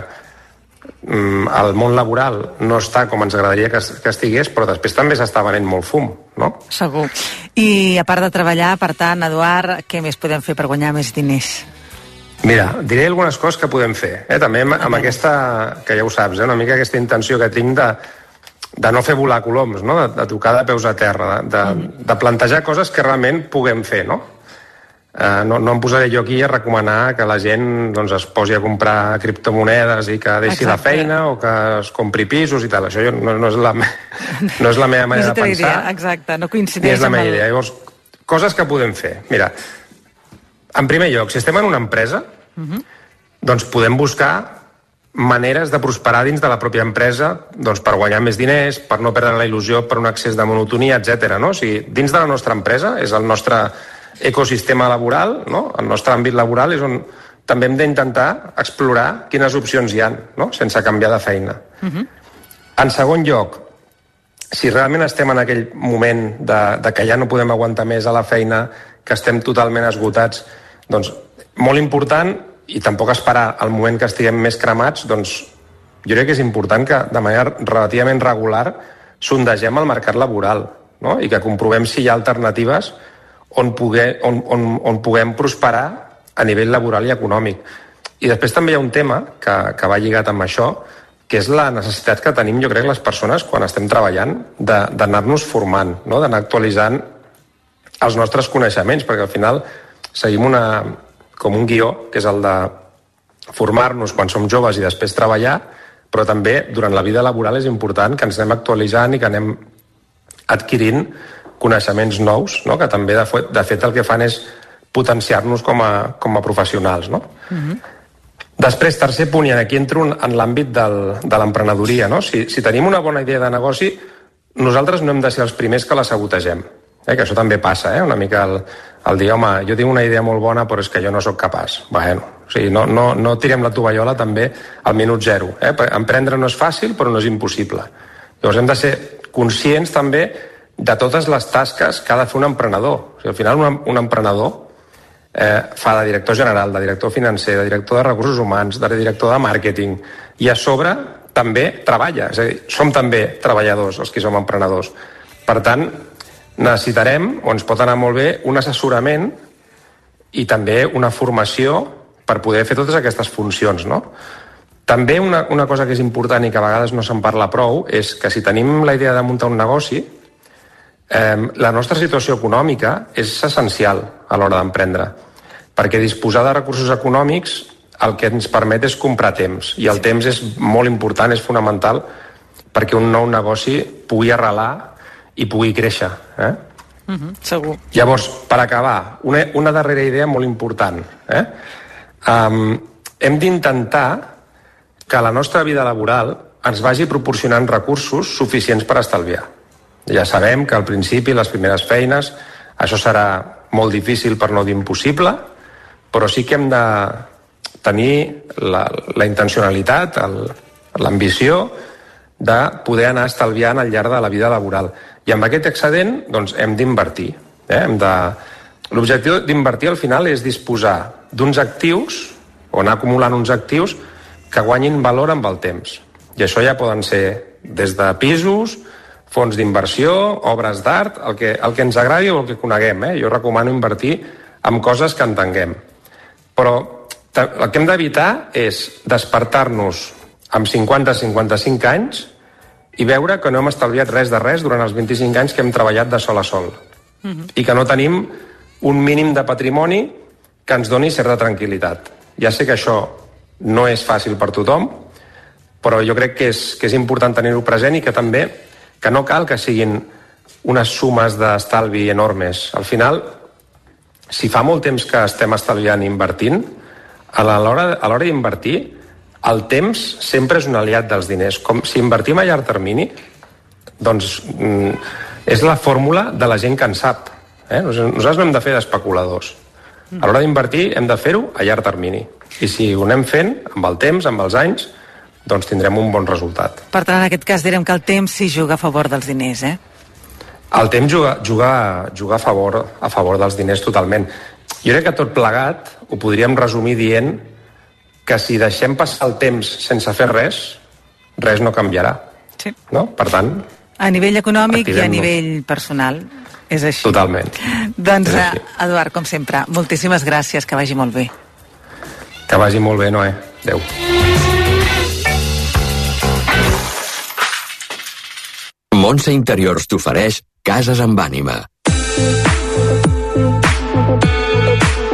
mm, el món laboral no està com ens agradaria que, que estigués, però després també s'està venent molt fum, no? Segur. I a part de treballar, per tant, Eduard, què més podem fer per guanyar més diners? Mira, diré algunes coses que podem fer. Eh? També amb, amb aquesta, que ja ho saps, eh? una mica aquesta intenció que tinc de, de no fer volar coloms, no? de, de tocar de peus a terra, de, de, de plantejar coses que realment puguem fer. No? Uh, no, no em posaré jo aquí a recomanar que la gent doncs, es posi a comprar criptomonedes i que deixi Exacte. la feina o que es compri pisos i tal. Això no, no, és, la, no és la meva manera no de pensar. Idea. Exacte, no coincideix és la meva amb el... idea. Llavors, coses que podem fer. Mira, en primer lloc, si estem en una empresa, uh-huh. doncs podem buscar maneres de prosperar dins de la pròpia empresa doncs, per guanyar més diners, per no perdre la il·lusió per un excés de monotonia, etcètera. No? O sigui, dins de la nostra empresa, és el nostre ecosistema laboral, no? El nostre àmbit laboral és on també hem d'intentar explorar quines opcions hi ha, no? Sense canviar de feina. Uh-huh. En segon lloc, si realment estem en aquell moment de, de que ja no podem aguantar més a la feina, que estem totalment esgotats, doncs molt important, i tampoc esperar el moment que estiguem més cremats, doncs jo crec que és important que de manera relativament regular sondegem el mercat laboral, no? I que comprovem si hi ha alternatives on, poder, on, on, on puguem prosperar a nivell laboral i econòmic. I després també hi ha un tema que, que va lligat amb això, que és la necessitat que tenim, jo crec, les persones quan estem treballant d'anar-nos formant, no? D'anar actualitzant els nostres coneixements, perquè al final seguim una, com un guió, que és el de formar-nos quan som joves i després treballar, però també durant la vida laboral és important que ens anem actualitzant i que anem adquirint coneixements nous, no? Que també de fet, de fet el que fan és potenciar-nos com a, com a professionals, no? Uh-huh. Després, tercer punt, i aquí entro en l'àmbit del, de l'emprenedoria, no? Si, si tenim una bona idea de negoci, nosaltres no hem de ser els primers que la sabotegem, eh? Que això també passa, eh? Una mica el, el dir, home, jo tinc una idea molt bona però és que jo no sóc capaç. Bueno, o sigui, no, no, no tirem la tovallola també al minut zero, eh? Emprendre no és fàcil però no és impossible. Llavors hem de ser conscients també de totes les tasques que ha de fer un emprenedor. O sigui, al final un, un emprenedor eh, fa de director general, de director financer, de director de recursos humans, de director de màrqueting, i a sobre també treballa. És a dir, som també treballadors els que som emprenedors. Per tant, necessitarem, o ens pot anar molt bé, un assessorament i també una formació per poder fer totes aquestes funcions, no? També una, una cosa que és important i que a vegades no se'n parla prou és que si tenim la idea de muntar un negoci, Eh, la nostra situació econòmica és essencial a l'hora d'emprendre, perquè disposar de recursos econòmics el que ens permet és comprar temps, i el temps és molt important, és fonamental perquè un nou negoci pugui arrelar i pugui créixer. Eh? Uh-huh, segur. Llavors, per acabar, una, una darrera idea molt important. Eh? Um, hem d'intentar que la nostra vida laboral ens vagi proporcionant recursos suficients per estalviar. Ja sabem que al principi, les primeres feines, això serà molt difícil per no dir impossible, però sí que hem de tenir la, la intencionalitat, l'ambició de poder anar estalviant al llarg de la vida laboral. I amb aquest excedent doncs, hem d'invertir. Eh? Hem de... L'objectiu d'invertir al final és disposar d'uns actius, o anar acumulant uns actius que guanyin valor amb el temps. I això ja poden ser des de pisos, fons d'inversió, obres d'art, el, que, el que ens agradi o el que coneguem. Eh? Jo recomano invertir en coses que entenguem. Però el que hem d'evitar és despertar-nos amb cinquanta a cinquanta-cinc anys i veure que no hem estalviat res de res durant els vint-i-cinc anys que hem treballat de sol a sol. Uh-huh. I que no tenim un mínim de patrimoni que ens doni certa tranquil·litat. Ja sé que això no és fàcil per tothom, però jo crec que és, que és important tenir-ho present i que també que no cal que siguin unes sumes d'estalvi enormes. Al final, si fa molt temps que estem estalviant i invertint, a l'hora a l'hora d'invertir, el temps sempre és un aliat dels diners. Com si invertim a llarg termini, doncs és la fórmula de la gent que en sap. Eh? Nosaltres no hem de fer d'especuladors. A l'hora d'invertir hem de fer-ho a llarg termini. I si ho anem fent, amb el temps, amb els anys, doncs tindrem un bon resultat. Per tant, en aquest cas direm que el temps sí juga a favor dels diners, eh? El temps juga, juga, juga a, favor, a favor dels diners totalment. Jo crec que tot plegat ho podríem resumir dient que si deixem passar el temps sense fer res, res no canviarà. Sí. No? Per tant... A nivell econòmic i a nivell personal és així. Totalment. Doncs, Eduard, com sempre, moltíssimes gràcies, que vagi molt bé. Que vagi molt bé, Noé. Adéu. Montse Interiors t'ofereix Cases amb ànima.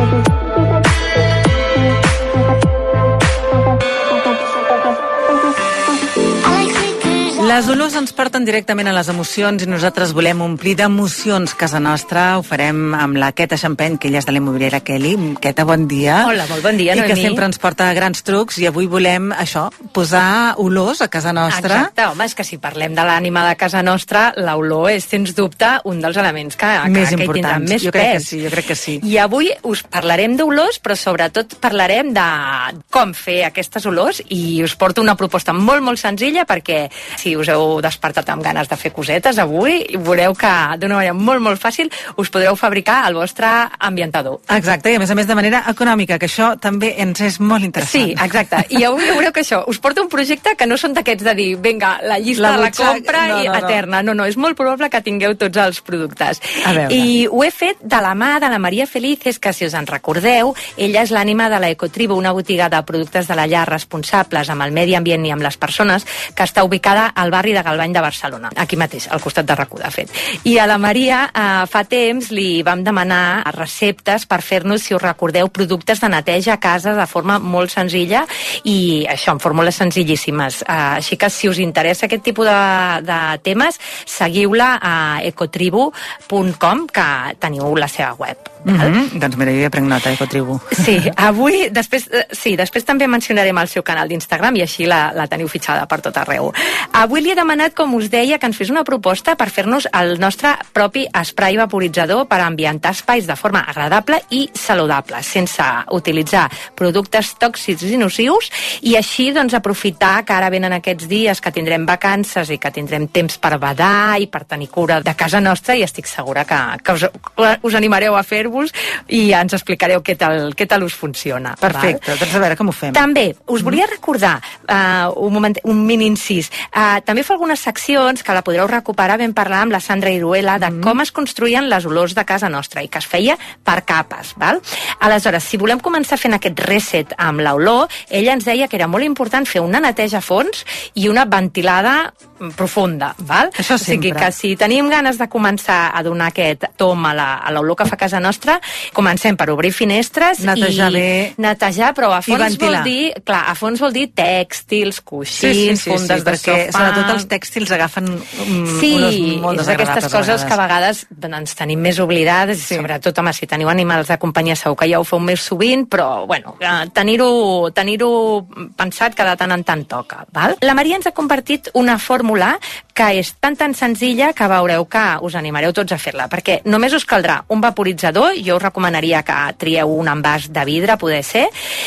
Les olors ens porten directament a les emocions i nosaltres volem omplir d'emocions casa nostra. Ho farem amb la Queta Champagne, que ella és de la immobiliària Kelly. Queta, bon dia. Hola, molt bon dia, I Noemí. que sempre ens porta grans trucs i avui volem, això, posar olors a casa nostra. Exacte, home, és que si parlem de l'ànima de casa nostra, l'olor és, sens dubte, un dels elements que, que, més que hi tindrà importants. més jo crec pes. que sí, jo crec que sí. I avui us parlarem d'olors, però sobretot parlarem de com fer aquestes olors i us porto una proposta molt, molt senzilla perquè si us heu despertat amb ganes de fer cosetes avui, veureu que d'una manera molt, molt fàcil us podreu fabricar el vostre ambientador. Exacte, i a més a més de manera econòmica, que això també ens és molt interessant. Sí, exacte. I avui veureu que això, us porto un projecte que no són d'aquests de dir, vinga, la llista La de la butxaca, compra no, i no, no. eterna. No, no, és molt probable que tingueu tots els productes. A veure. I ho he fet de la mà de la Maria Felices, que si us en recordeu, ella és l'ànima de la Ecotribu, una botiga de productes de la llar responsables amb el medi ambient i amb les persones, que està ubicada al barri de Galvany de Barcelona, aquí mateix, al costat de R A C U, de fet. I a la Maria eh, fa temps li vam demanar receptes per fer-nos, si us recordeu, productes de neteja a casa de forma molt senzilla i això, en fórmules senzillíssimes. Eh, així que si us interessa aquest tipus de, de temes, seguiu-la a ecotribu punt com, que teniu la seva web. Mm -hmm. Doncs mira, jo ja prenc nota, Ecotribu. Sí, avui, després, eh, sí, després també mencionarem el seu canal d'Instagram i així la, la teniu fitxada per tot arreu. Avui li he demanat, com us deia, que ens fes una proposta per fer-nos el nostre propi spray vaporitzador per ambientar espais de forma agradable i saludable, sense utilitzar productes tòxics i nocius, i així doncs aprofitar que ara venen aquests dies que tindrem vacances i que tindrem temps per badar i per tenir cura de casa nostra, i estic segura que, que us, us animareu a fer-vos i ens explicareu què tal, què tal us funciona. Perfecte, val? doncs a veure com ho fem. També, us volia recordar uh, un, moment, un mini incís. Uh, també fa algunes seccions que la podreu recuperar, vam parlar amb la Sandra Iruela de mm. com es construïen les olors de casa nostra i que es feia per capes. Val? Aleshores, si volem començar fent aquest reset amb l'olor, ella ens deia que era molt important fer una neteja a fons i una ventilada profunda. Val? Això o sigui sempre. que si tenim ganes de començar a donar aquest tom a la, a l'olor que fa casa nostra, comencem per obrir finestres netejar i bé, netejar, però a fons vol ventilar. dir, clar, a fons vol dir tèxtils, coixins, sí, sí, sí, fundes sí, de perquè sofà. sobretot els tèxtils agafen um, Sí, olors molt és d'aquestes desagradables coses que a vegades ens tenim més oblidades, sí. Sobretot, home, si teniu animals de companyia segur que ja ho feu més sovint, però, bueno, eh, tenir-ho tenir-ho pensat que de tant en tant toca, val? La Maria ens ha compartit una fórmula que és tan tan senzilla que veureu que us animareu tots a fer-la, perquè només us caldrà un vaporitzador, jo us recomanaria que trieu un envàs de vidre, poder ser,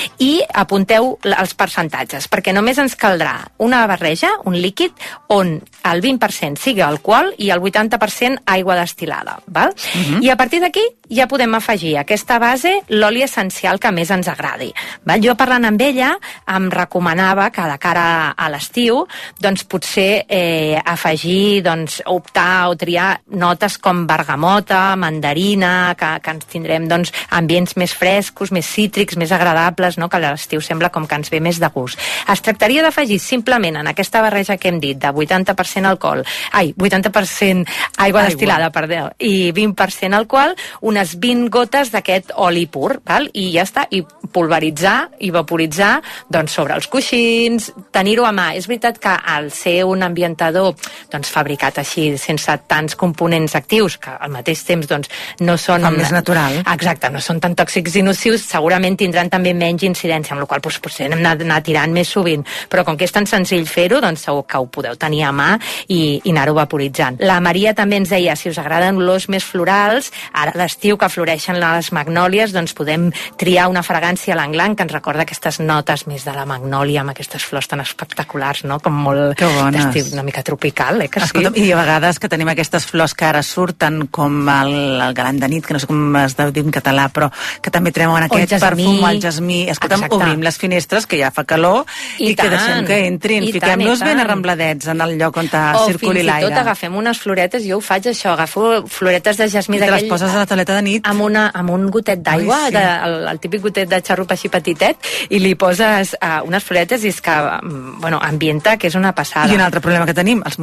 i apunteu els percentatges, perquè només ens caldrà una barreja, un líquid, on el vint per cent sigui alcohol i el vuitanta per cent aigua destil·lada, val? Uh-huh. I a partir d'aquí ja podem afegir a aquesta base l'oli essencial que més ens agradi. Val? Jo parlant amb ella em recomanava que de cara a l'estiu doncs potser eh, afegir, doncs, optar o triar notes com bergamota, mandarina, que, que ens tindrem doncs, ambients més frescos, més cítrics, més agradables, no? Que a l'estiu sembla com que ens ve més de gust. Es tractaria d'afegir simplement en aquesta barreja que hem dit de vuitanta per cent alcohol, ai, vuitanta per cent aigua, aigua. destil·lada, perdó, i vint per cent alcohol, unes vint gotes d'aquest oli pur, val? I ja està, i pulveritzar i vaporitzar doncs, sobre els coixins, tenir-ho a mà. És veritat que al ser un ambientador doncs, fabricat així, sense tants components actius, que al mateix temps doncs, no són... Com més natural. Exacte, no són tan tòxics i nocius, segurament tindran també menys incidència, amb la qual cosa doncs, potser hem d'anar tirant més sovint, però com que és tan senzill fer-ho, doncs segur que ho podeu tenir a mà i, i anar-ho vaporitzant. La Maria també ens deia, si us agraden olors més florals, ara a l'estiu que floreixen les magnòlies, doncs podem triar una fragància a l'anglant que ens recorda aquestes notes més de la magnòlia, amb aquestes flors tan espectaculars, no? Com molt d'estiu, una mica tropical, eh? Que Escolta, sí. I a vegades que tenim aquestes flors que ara surten com el, el galant de nit, que no sé com es deu dir en català, però que també treuen aquest perfum, el jasmí. Escolta'm, Exacte. obrim les finestres, que ja fa calor, i, I que tant, deixem que entrin. i Fiquem-los tant, i ben tant. arrambladets en el lloc on O circuli fins i l'aire. tot agafem unes floretes, jo ho faig això, agafo floretes de jasmí I te les d'aquell... poses a la toaleta de nit. Amb, una, amb un gotet d'aigua, Ai, sí. de, el, el típic gotet de xarrup així petitet, i li poses uh, unes floretes i és que, um, bueno, ambienta, que és una passada. I un altre problema que tenim, els mosquits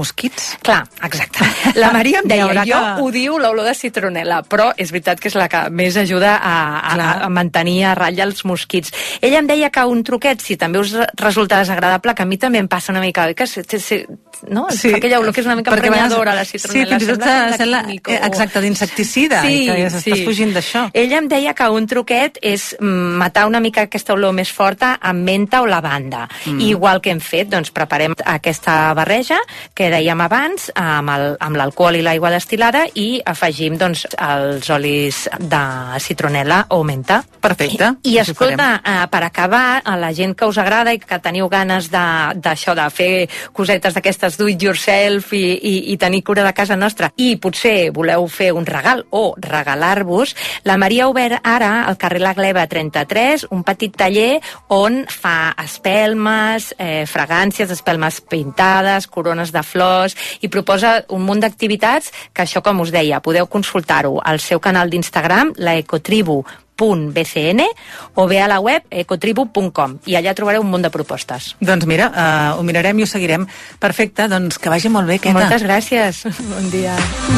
mosquits? Clar, exacte. La Maria em deia, Hi haurà jo que- odio l'olor de citronela, però és veritat que és la que més ajuda a, a, a mantenir a ratlla els mosquits. Ella em deia que un truquet, si també us resulta desagradable, que a mi també em passa una mica, que se, se, se, no? Sí. Fa aquella olor que és una mica Perquè a vegades- emprenyadora, la Sí, citronela. fins i tot sembla sembla, de químico. eh, exacte, d'insecticida, i que ja s'estàs fugint d'això. Ella em deia que un truquet és mm, matar una mica aquesta olor més forta amb menta o lavanda. Mm. Igual que hem fet, doncs preparem aquesta barreja que dèiem abans amb el- amb l'alcohol i l'aigua destil·lada i afegim doncs els olis de citronela o menta. Perfecte. I, i Així escolta, eh, per acabar, a la gent que us agrada i que teniu ganes de- d'això, de, de fer cosetes d'aquestes do it yourself i, i, i tenir cura de casa nostra, i potser voleu fer un regal o regalar-vos, la Maria ha obert ara al carrer La Gleva trenta-tres un petit taller on fa espelmes, eh, fragàncies, espelmes pintades, corones de flors, i proposa un munt d'activitats que això, com us deia, podeu consultar-ho al seu canal d'Instagram, la ecotribu punt b c n, o bé a la web ecotribu punt com, i allà trobareu un munt de propostes. Doncs mira, uh, ho mirarem i ho seguirem. Perfecte, doncs que vagi molt bé, Queta. Moltes gràcies. Bon dia.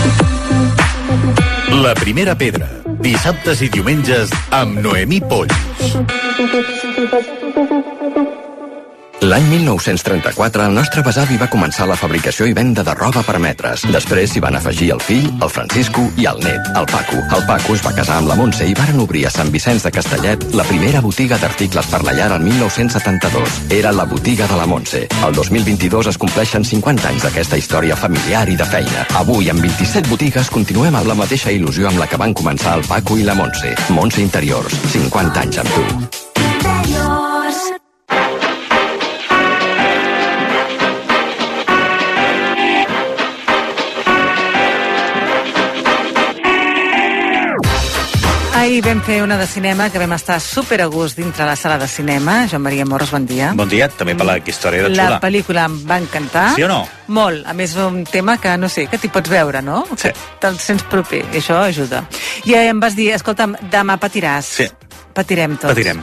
La primera pedra, dissabtes i diumenges amb Noemí Polls. L'any mil nou-cents trenta-quatre, el nostre besavi va començar la fabricació i venda de roba per metres. Després s'hi van afegir el fill, el Francisco i el net, el Paco. El Paco es va casar amb la Montse i varen obrir a Sant Vicenç de Castellet la primera botiga d'articles per la llar el mil nou-cents setanta-dos. Era la botiga de la Montse. El dos mil vint-i-dos es compleixen cinquanta anys d'aquesta història familiar i de feina. Avui, amb vint-i-set botigues, continuem amb la mateixa il·lusió amb la que van començar el Paco i la Montse. Montse Interiors, cinquanta anys amb tu. Ahir vam fer una de cinema que vam estar super a gust dintre la sala de cinema. Joan Maria Morros, bon dia. Bon dia, també per la història de La xula. pel·lícula em va encantar. Sí o no? Molt. A més, un tema que, no sé, que t'hi pots veure, no? Sí. Que te'l sents proper, i això ajuda. I em vas dir, escolta'm, demà patiràs. Sí. Patirem tots. Patirem.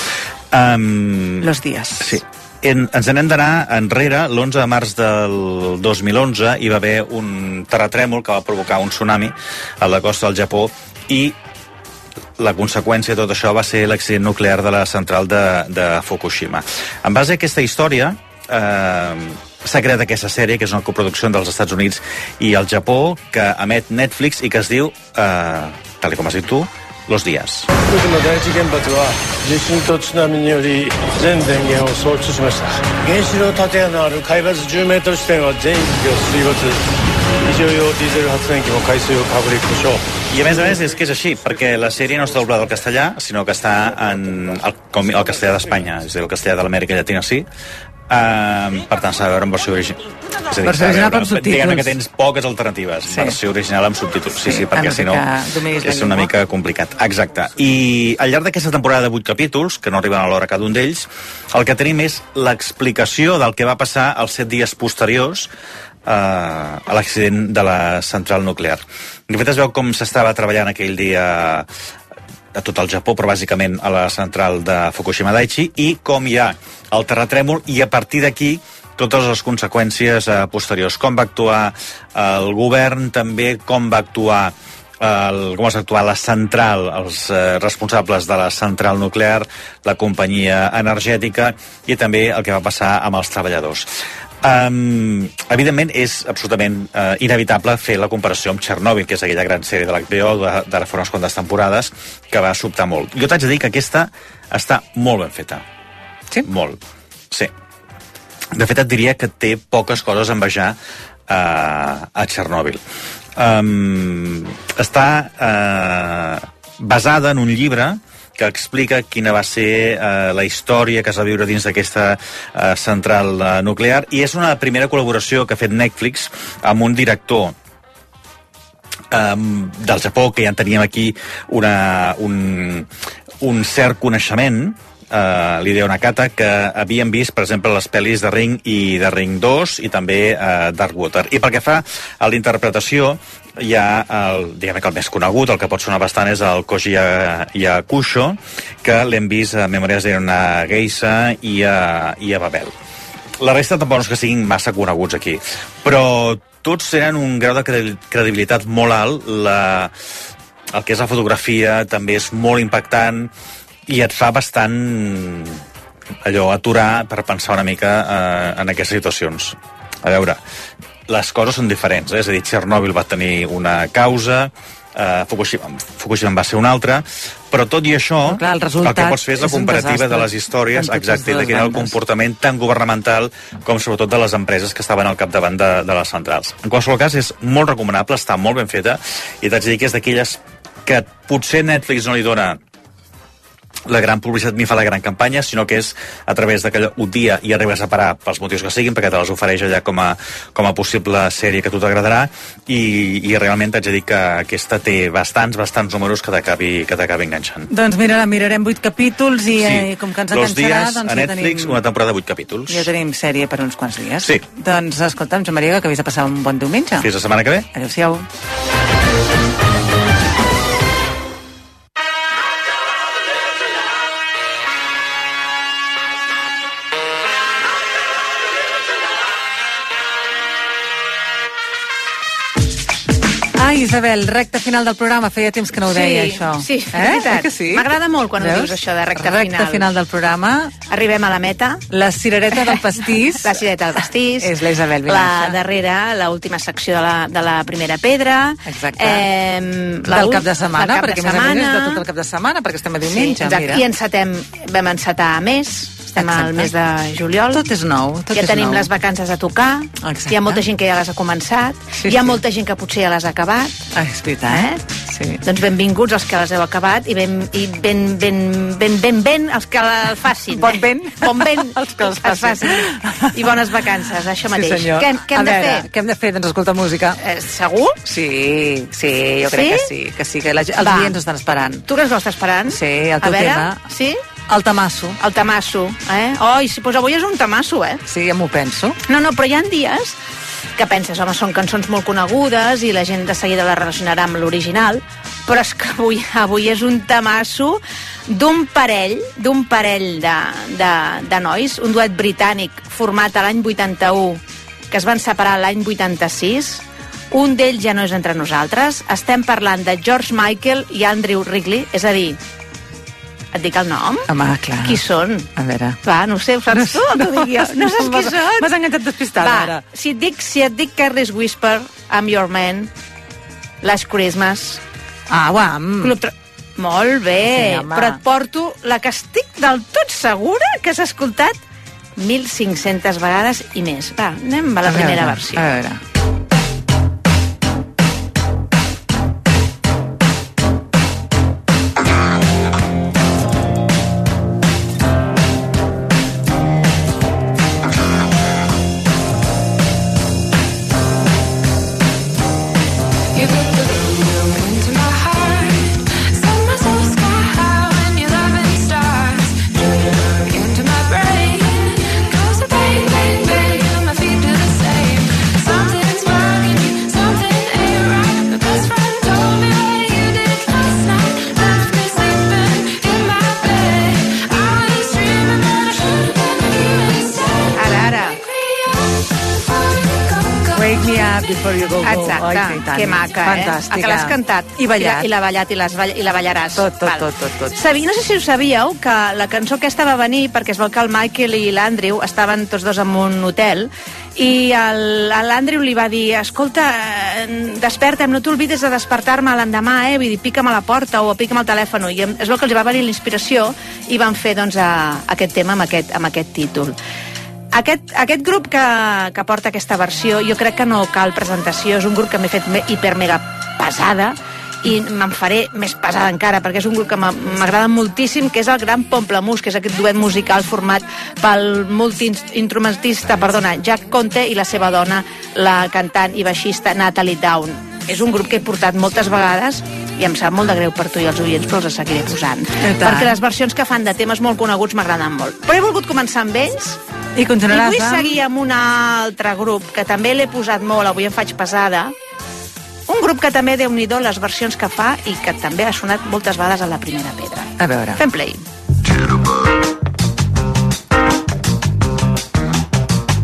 Um, Los dies. Sí. En, ens n'hem d'anar enrere. L'onze de març del dos mil onze hi va haver un terratrèmol que va provocar un tsunami a la costa del Japó, i la conseqüència de tot això va ser l'accident nuclear de la central de, de Fukushima. En base a aquesta història, eh, s'ha creat aquesta sèrie, que és una coproducció dels Estats Units i el Japó, que emet Netflix i que es diu, eh, tal com has dit tu, Los Días. 福島第一原発は地震と津波により全電源を喪失しました。原子炉建屋のある海抜じゅうメートル地点は全域を水没。非常用ディーゼル発電機も海水をパブリックショー。 I a més a més és que és així, perquè la sèrie no està doblada al castellà, sinó que està en el, com el castellà d'Espanya, és a dir, el castellà de l'Amèrica Llatina, sí. Uh, per tant, s'ha de veure en versió original. És a dir, Versió original amb subtítols. Diguem que tens poques alternatives. Sí. Versió original amb subtítols. Sí, sí, A perquè no si ser no que dominis la és una llengua. mica complicat. Exacte. I al llarg d'aquesta temporada de vuit capítols, que no arriben a l'hora cada un d'ells, el que tenim és l'explicació del que va passar els set dies posteriors uh, a l'accident de la central nuclear. De fet, es veu com s'estava treballant aquell dia a tot el Japó, però bàsicament a la central de Fukushima Daiichi, i com hi ha el terratrèmol, i a partir d'aquí totes les conseqüències eh, posteriors. Com va actuar el govern, també com va actuar el, com va actuar la central, els eh, responsables de la central nuclear, la companyia energètica, i també el que va passar amb els treballadors. Um, evidentment és absolutament uh, inevitable fer la comparació amb Chernobyl, que és aquella gran sèrie de l'H B O d'ara fa unes quantes temporades que va sobtar molt. Jo t'haig de dir que aquesta està molt ben feta. Sí? Molt. Sí. De fet, et diria que té poques coses a envejar uh, a Chernobyl. Um, està uh, basada en un llibre que explica quina va ser eh, la història que es va viure dins d'aquesta eh, central eh, nuclear, i és una primera col·laboració que ha fet Netflix amb un director eh, del Japó, que ja en teníem aquí una, un, un cert coneixement, Uh, l'Hideo Nakata, que havien vist, per exemple, les pel·lis de Ring i de Ring dos, i també uh, Darkwater. I pel que fa a la interpretació, hi ha el, diguem que el més conegut, el que pot sonar bastant, és el Koji Yakusho, que l'hem vist a Memòries d'una Geisha i a, i a Babel. la resta tampoc no és que siguin massa coneguts aquí, però tots tenen un grau de credibilitat molt alt. La, el que és la fotografia també és molt impactant i et fa bastant allò, aturar per pensar una mica eh, en aquestes situacions. A veure, les coses són diferents, eh? És a dir, Txernòbil va tenir una causa, Uh, Fukushima, Fukushima va ser una altra, però tot i això, clar, el, el que pots fer és la comparativa de les històries, exacte, i de quin era el comportament tant governamental com sobretot de les empreses que estaven al capdavant de, de les centrals. En qualsevol cas, és molt recomanable, està molt ben feta, i t'haig de dir que és d'aquelles que potser Netflix no li dona la gran publicitat ni fa la gran campanya, sinó que és a través de que un dia hi arribes a parar pels motius que siguin, perquè te les ofereix allà com a, com a possible sèrie que a tu t'agradarà, i, i realment t'haig de dir que aquesta té bastants, bastants números que t'acabi que t'acabi enganxant. Doncs mira, la mirarem vuit capítols i, sí. eh, com que ens Los enganxarà... dies doncs a Netflix, ja tenim, una temporada de vuit capítols. Ja tenim sèrie per uns quants dies. Sí. Doncs escolta'm, Joan Maria, que havies de passar un bon diumenge. Fins la setmana que ve. Adéu-siau. Ai, Isabel, recta final del programa. Feia temps que no ho deia, sí, això. Sí, és eh? veritat. Que sí? M'agrada molt quan Veus? ho dius, això de recta, recta final. Recta final del programa. Arribem a la meta. La cirereta del pastís. La cirereta del pastís. És la Isabel La Vinaixa. darrera, l'última secció de la, de la primera pedra. Exacte. Eh, del cap de setmana, cap perquè de a més a més setmana. és de tot el cap de setmana, perquè estem a diumenge. Sí, exacte. Mira. I encetem, vam encetar més. Estem Exacte. al mes de juliol. Tot és nou. Tot ja és tenim nou. les vacances a tocar. Exacte. Hi ha molta gent que ja les ha començat. Sí, Hi ha sí. molta gent que potser ja les ha acabat. Ah, és veritat. Eh? Sí. Doncs benvinguts els que les heu acabat i ben, i ben, ben, ben, ben, ben els que les facin. Bon vent. Bon vent els que els es facin. I bones vacances, això mateix. Sí, senyor. Què, què hem a de veure, fer? Què hem de fer? Doncs escoltar música. Eh, segur? Sí, sí, jo crec Sí? que sí. Que sí, que la, els Va. clients estan esperant. Tu creus que l'estàs esperant? Sí, el teu a veure, tema. Sí? El tamasso. El tamasso, eh? Oi, sí, doncs avui és un tamasso, eh? Sí, ja m'ho penso. No, no, però hi ha dies que penses, home, són cançons molt conegudes i la gent de seguida la relacionarà amb l'original, però és que avui, avui és un tamasso d'un parell, d'un parell de, de, de nois, un duet britànic format a l'any vuitanta-u, que es van separar l'any vuitanta-sis. Un d'ells ja no és entre nosaltres. Estem parlant de George Michael i Andrew Wrigley, és a dir, et dic el nom? Home, clar. Qui són? A veure. Va, no ho sé, ho saps tu? No, no, no saps qui són? M'has enganxat despistada, Va, ara. si et dic, si et dic Careless Whisper, I'm Your Man, Last Christmas... Ah, uam. Club Tra... Molt bé, Sí, home. però et porto la que estic del tot segura que has escoltat mil cinc-centes vegades i més. Va, anem a la A primera veure, versió. A veure. You put the room into my heart, set myself sky high when your loving starts. Into my brain, goes the bang, bang, bang, and my feet do the same. Something's bugging you, something ain't right. My best friend told me what you did last night, left me sleeping in my bed. I was dreaming that I should've been with you instead. Ara, ara. Wake me up before you go go. Exacte, Ai, que, que maca, Fantàstica. eh? Que l'has cantat. I ballat. I l'ha ballat i, les ball i la ballaràs. Tot, tot, Val. tot, tot, tot. Sabi, no sé si ho sabíeu, que la cançó aquesta va venir perquè es veu que el Michael i l'Andrew estaven tots dos en un hotel i el- l'Andrew li va dir, escolta, eh, desperta'm, no t'olvides de despertar-me l'endemà, eh? Vull dir, pica'm a la porta o pica'm al telèfon. I es veu que els va venir la inspiració i van fer doncs, a, aquest tema amb aquest, amb aquest títol. Aquest, aquest grup que, que porta aquesta versió, jo crec que no cal presentació, és un grup que m'he fet me, hiper mega pesada i me'n faré més pesada encara perquè és un grup que m'a- m'agrada moltíssim, que és el Gran Pomplamoose, que és aquest duet musical format pel multiinstrumentista, perdona, Jack Conte i la seva dona, la cantant i baixista Natalie Down. És un grup que he portat moltes vegades i em sap molt de greu per tu i els oients, però els seguiré posant. tant. Perquè les versions que fan de temes molt coneguts m'agraden molt. Però he volgut començar amb ells I continuaràs i vull amb... seguir amb un altre grup que també l'he posat molt, avui em faig pesada. Un grup que també, Déu-n'hi-do, les versions que fa i que també ha sonat moltes vegades a la primera pedra. A veure. Fem play.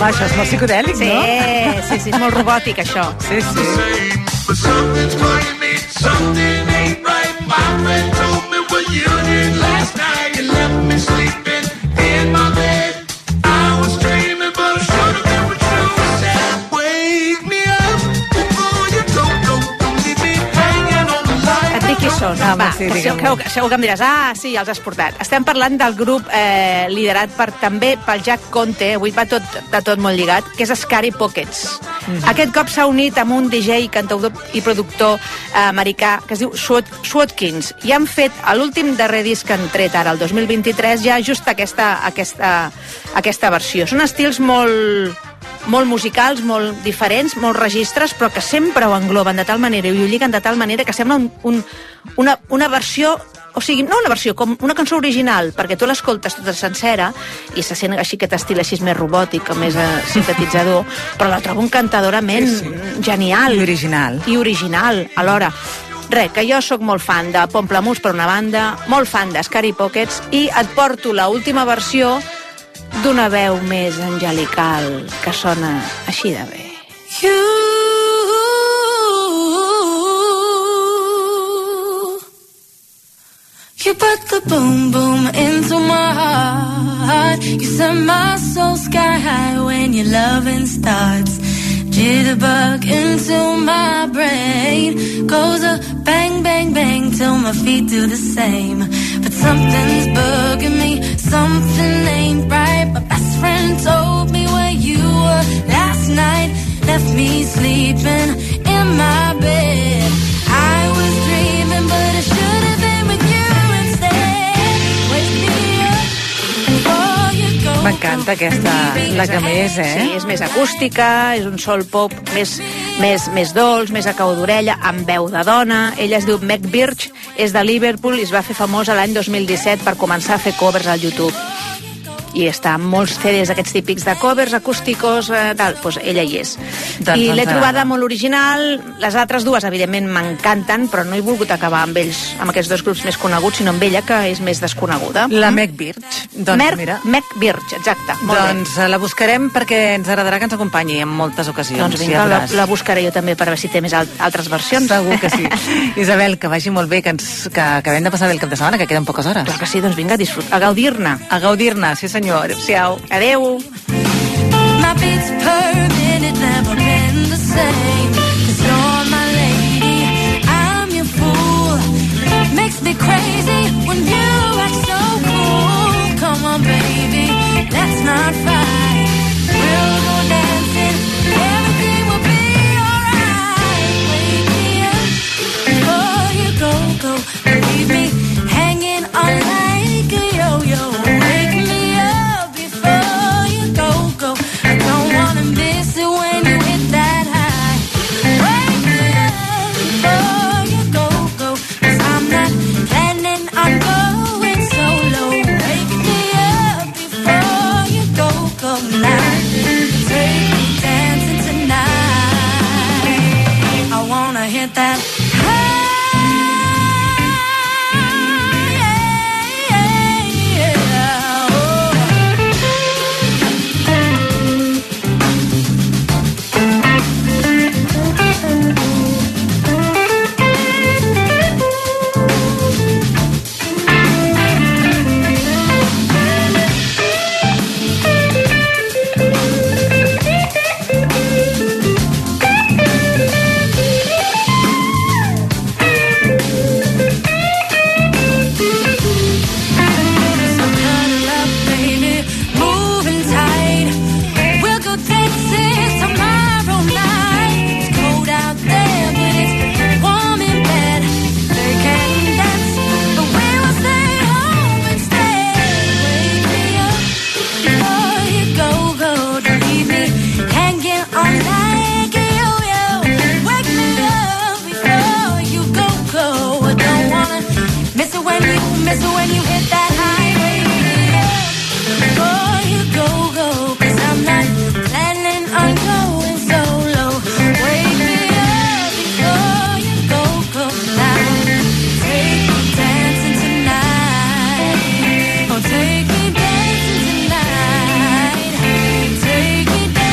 Home, això és molt psicodèlic, sí, no? Sí, sí, és molt robòtic, això. Sí, sí. But something's calling me, something ain't right. My friend told me what you did last night. You left me sleeping in my bed. I was dreaming, but I should have been with you. Said, wake me up before you go, go. Don't leave me hanging on the line. Et dic qui són. Ah, Va, sí, que digue'm. segur, que, segur que em diràs, ah, sí, ja els has portat. Estem parlant del grup eh, liderat per, també pel Jack Conte, avui va tot, de tot molt lligat, que és Scary Pockets. Mm. Aquest cop s'ha unit amb un D J, cantautor i productor eh, americà que es diu Swat, Swatkins, i han fet a l'últim darrer disc que han tret ara, el dos mil vint-i-tres, ja just aquesta, aquesta, aquesta versió. Són estils molt, molt musicals, molt diferents, molts registres, però que sempre ho engloben de tal manera i ho lliguen de tal manera que sembla un, un, una, una versió, o sigui, no una versió, com una cançó original, perquè tu l'escoltes tota sencera i se sent així aquest estil així més robòtic, més eh, sintetitzador, però la trobo encantadorament sí, sí. genial. I original. I original, alhora. Res, que jo sóc molt fan de Pomplamoose per una banda, molt fan de Scary Pockets, i et porto la última versió d'una veu més angelical que sona així de bé. You, you put the boom boom into my heart. You send my soul sky high when your loving starts. Jitterbug into my brain. Goes a bang bang bang till my feet do the same. But something's bugging me, something ain't right. My best friend told me where you were last night. Left me sleeping in my bed. I was dreaming, but I should have been with you instead. Wake me up before you go. M'encanta aquesta, la que més, eh? Sí, és més acústica, és un soul pop més, més, més dolç, més a cau d'orella, amb veu de dona. Ella es diu Meg Birch, és de Liverpool i es va fer famosa l'any dos mil disset per començar a fer covers al YouTube. I està en molts C Ds aquests típics de covers acústicos, eh, tal, doncs ella hi és. Doncs, I l'he doncs, trobada molt original, les altres dues evidentment m'encanten, però no he volgut acabar amb ells, amb aquests dos grups més coneguts, sinó amb ella, que és més desconeguda. La Meg Birch. Doncs Mer mira. Meg Birch, exacte. Molt Doncs bé. la buscarem perquè ens agradarà que ens acompanyi en moltes ocasions. Doncs vinga, la, la buscaré jo també per veure si té més al altres versions. Segur que sí. Isabel, que vagi molt bé, que, ens, que acabem de passar bé el cap de setmana, que queden poques hores. Clar que sí, doncs vinga, a disfrutar, a gaudir-ne. A gaudir-ne, sí senyor. Adéu-siau. Adéu. My beats per minute never been the same. 'Cause you're my lady, I'm your fool. Makes me crazy when you act so cool. Come on, baby, let's not fight. We'll go dancing, everything will be alright. Wake me up before you go, go. Leave me hanging on like a yo-yo. Wake me up before you go, go. I don't wanna miss it when you hit that high. Wake me up before you go, go. 'Cause I'm not planning on going solo. Wake me up before you go, go now. Take me dancing tonight. I wanna hit that high. Miss it when you hit that highway. Before you go, go, 'cause I'm not planning on going solo. Wake me up before you go, go now. Take me dancing tonight. Oh, take me dancing tonight. Take me dancing.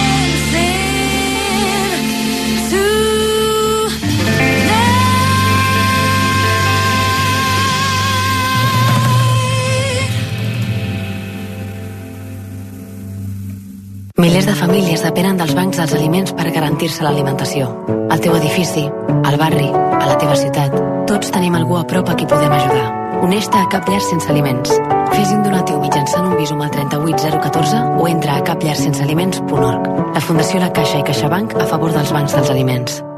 Milers de famílies depenen dels bancs dels aliments per garantir-se l'alimentació. Al teu edifici, al barri, a la teva ciutat, tots tenim algú a prop a qui podem ajudar. Uneix-te a Cap Llar Sense Aliments. Fes un donatiu mitjançant un visum al trenta-vuit zero catorze o entra a cap llar sense aliments punt org. La Fundació La Caixa i CaixaBank a favor dels bancs dels aliments.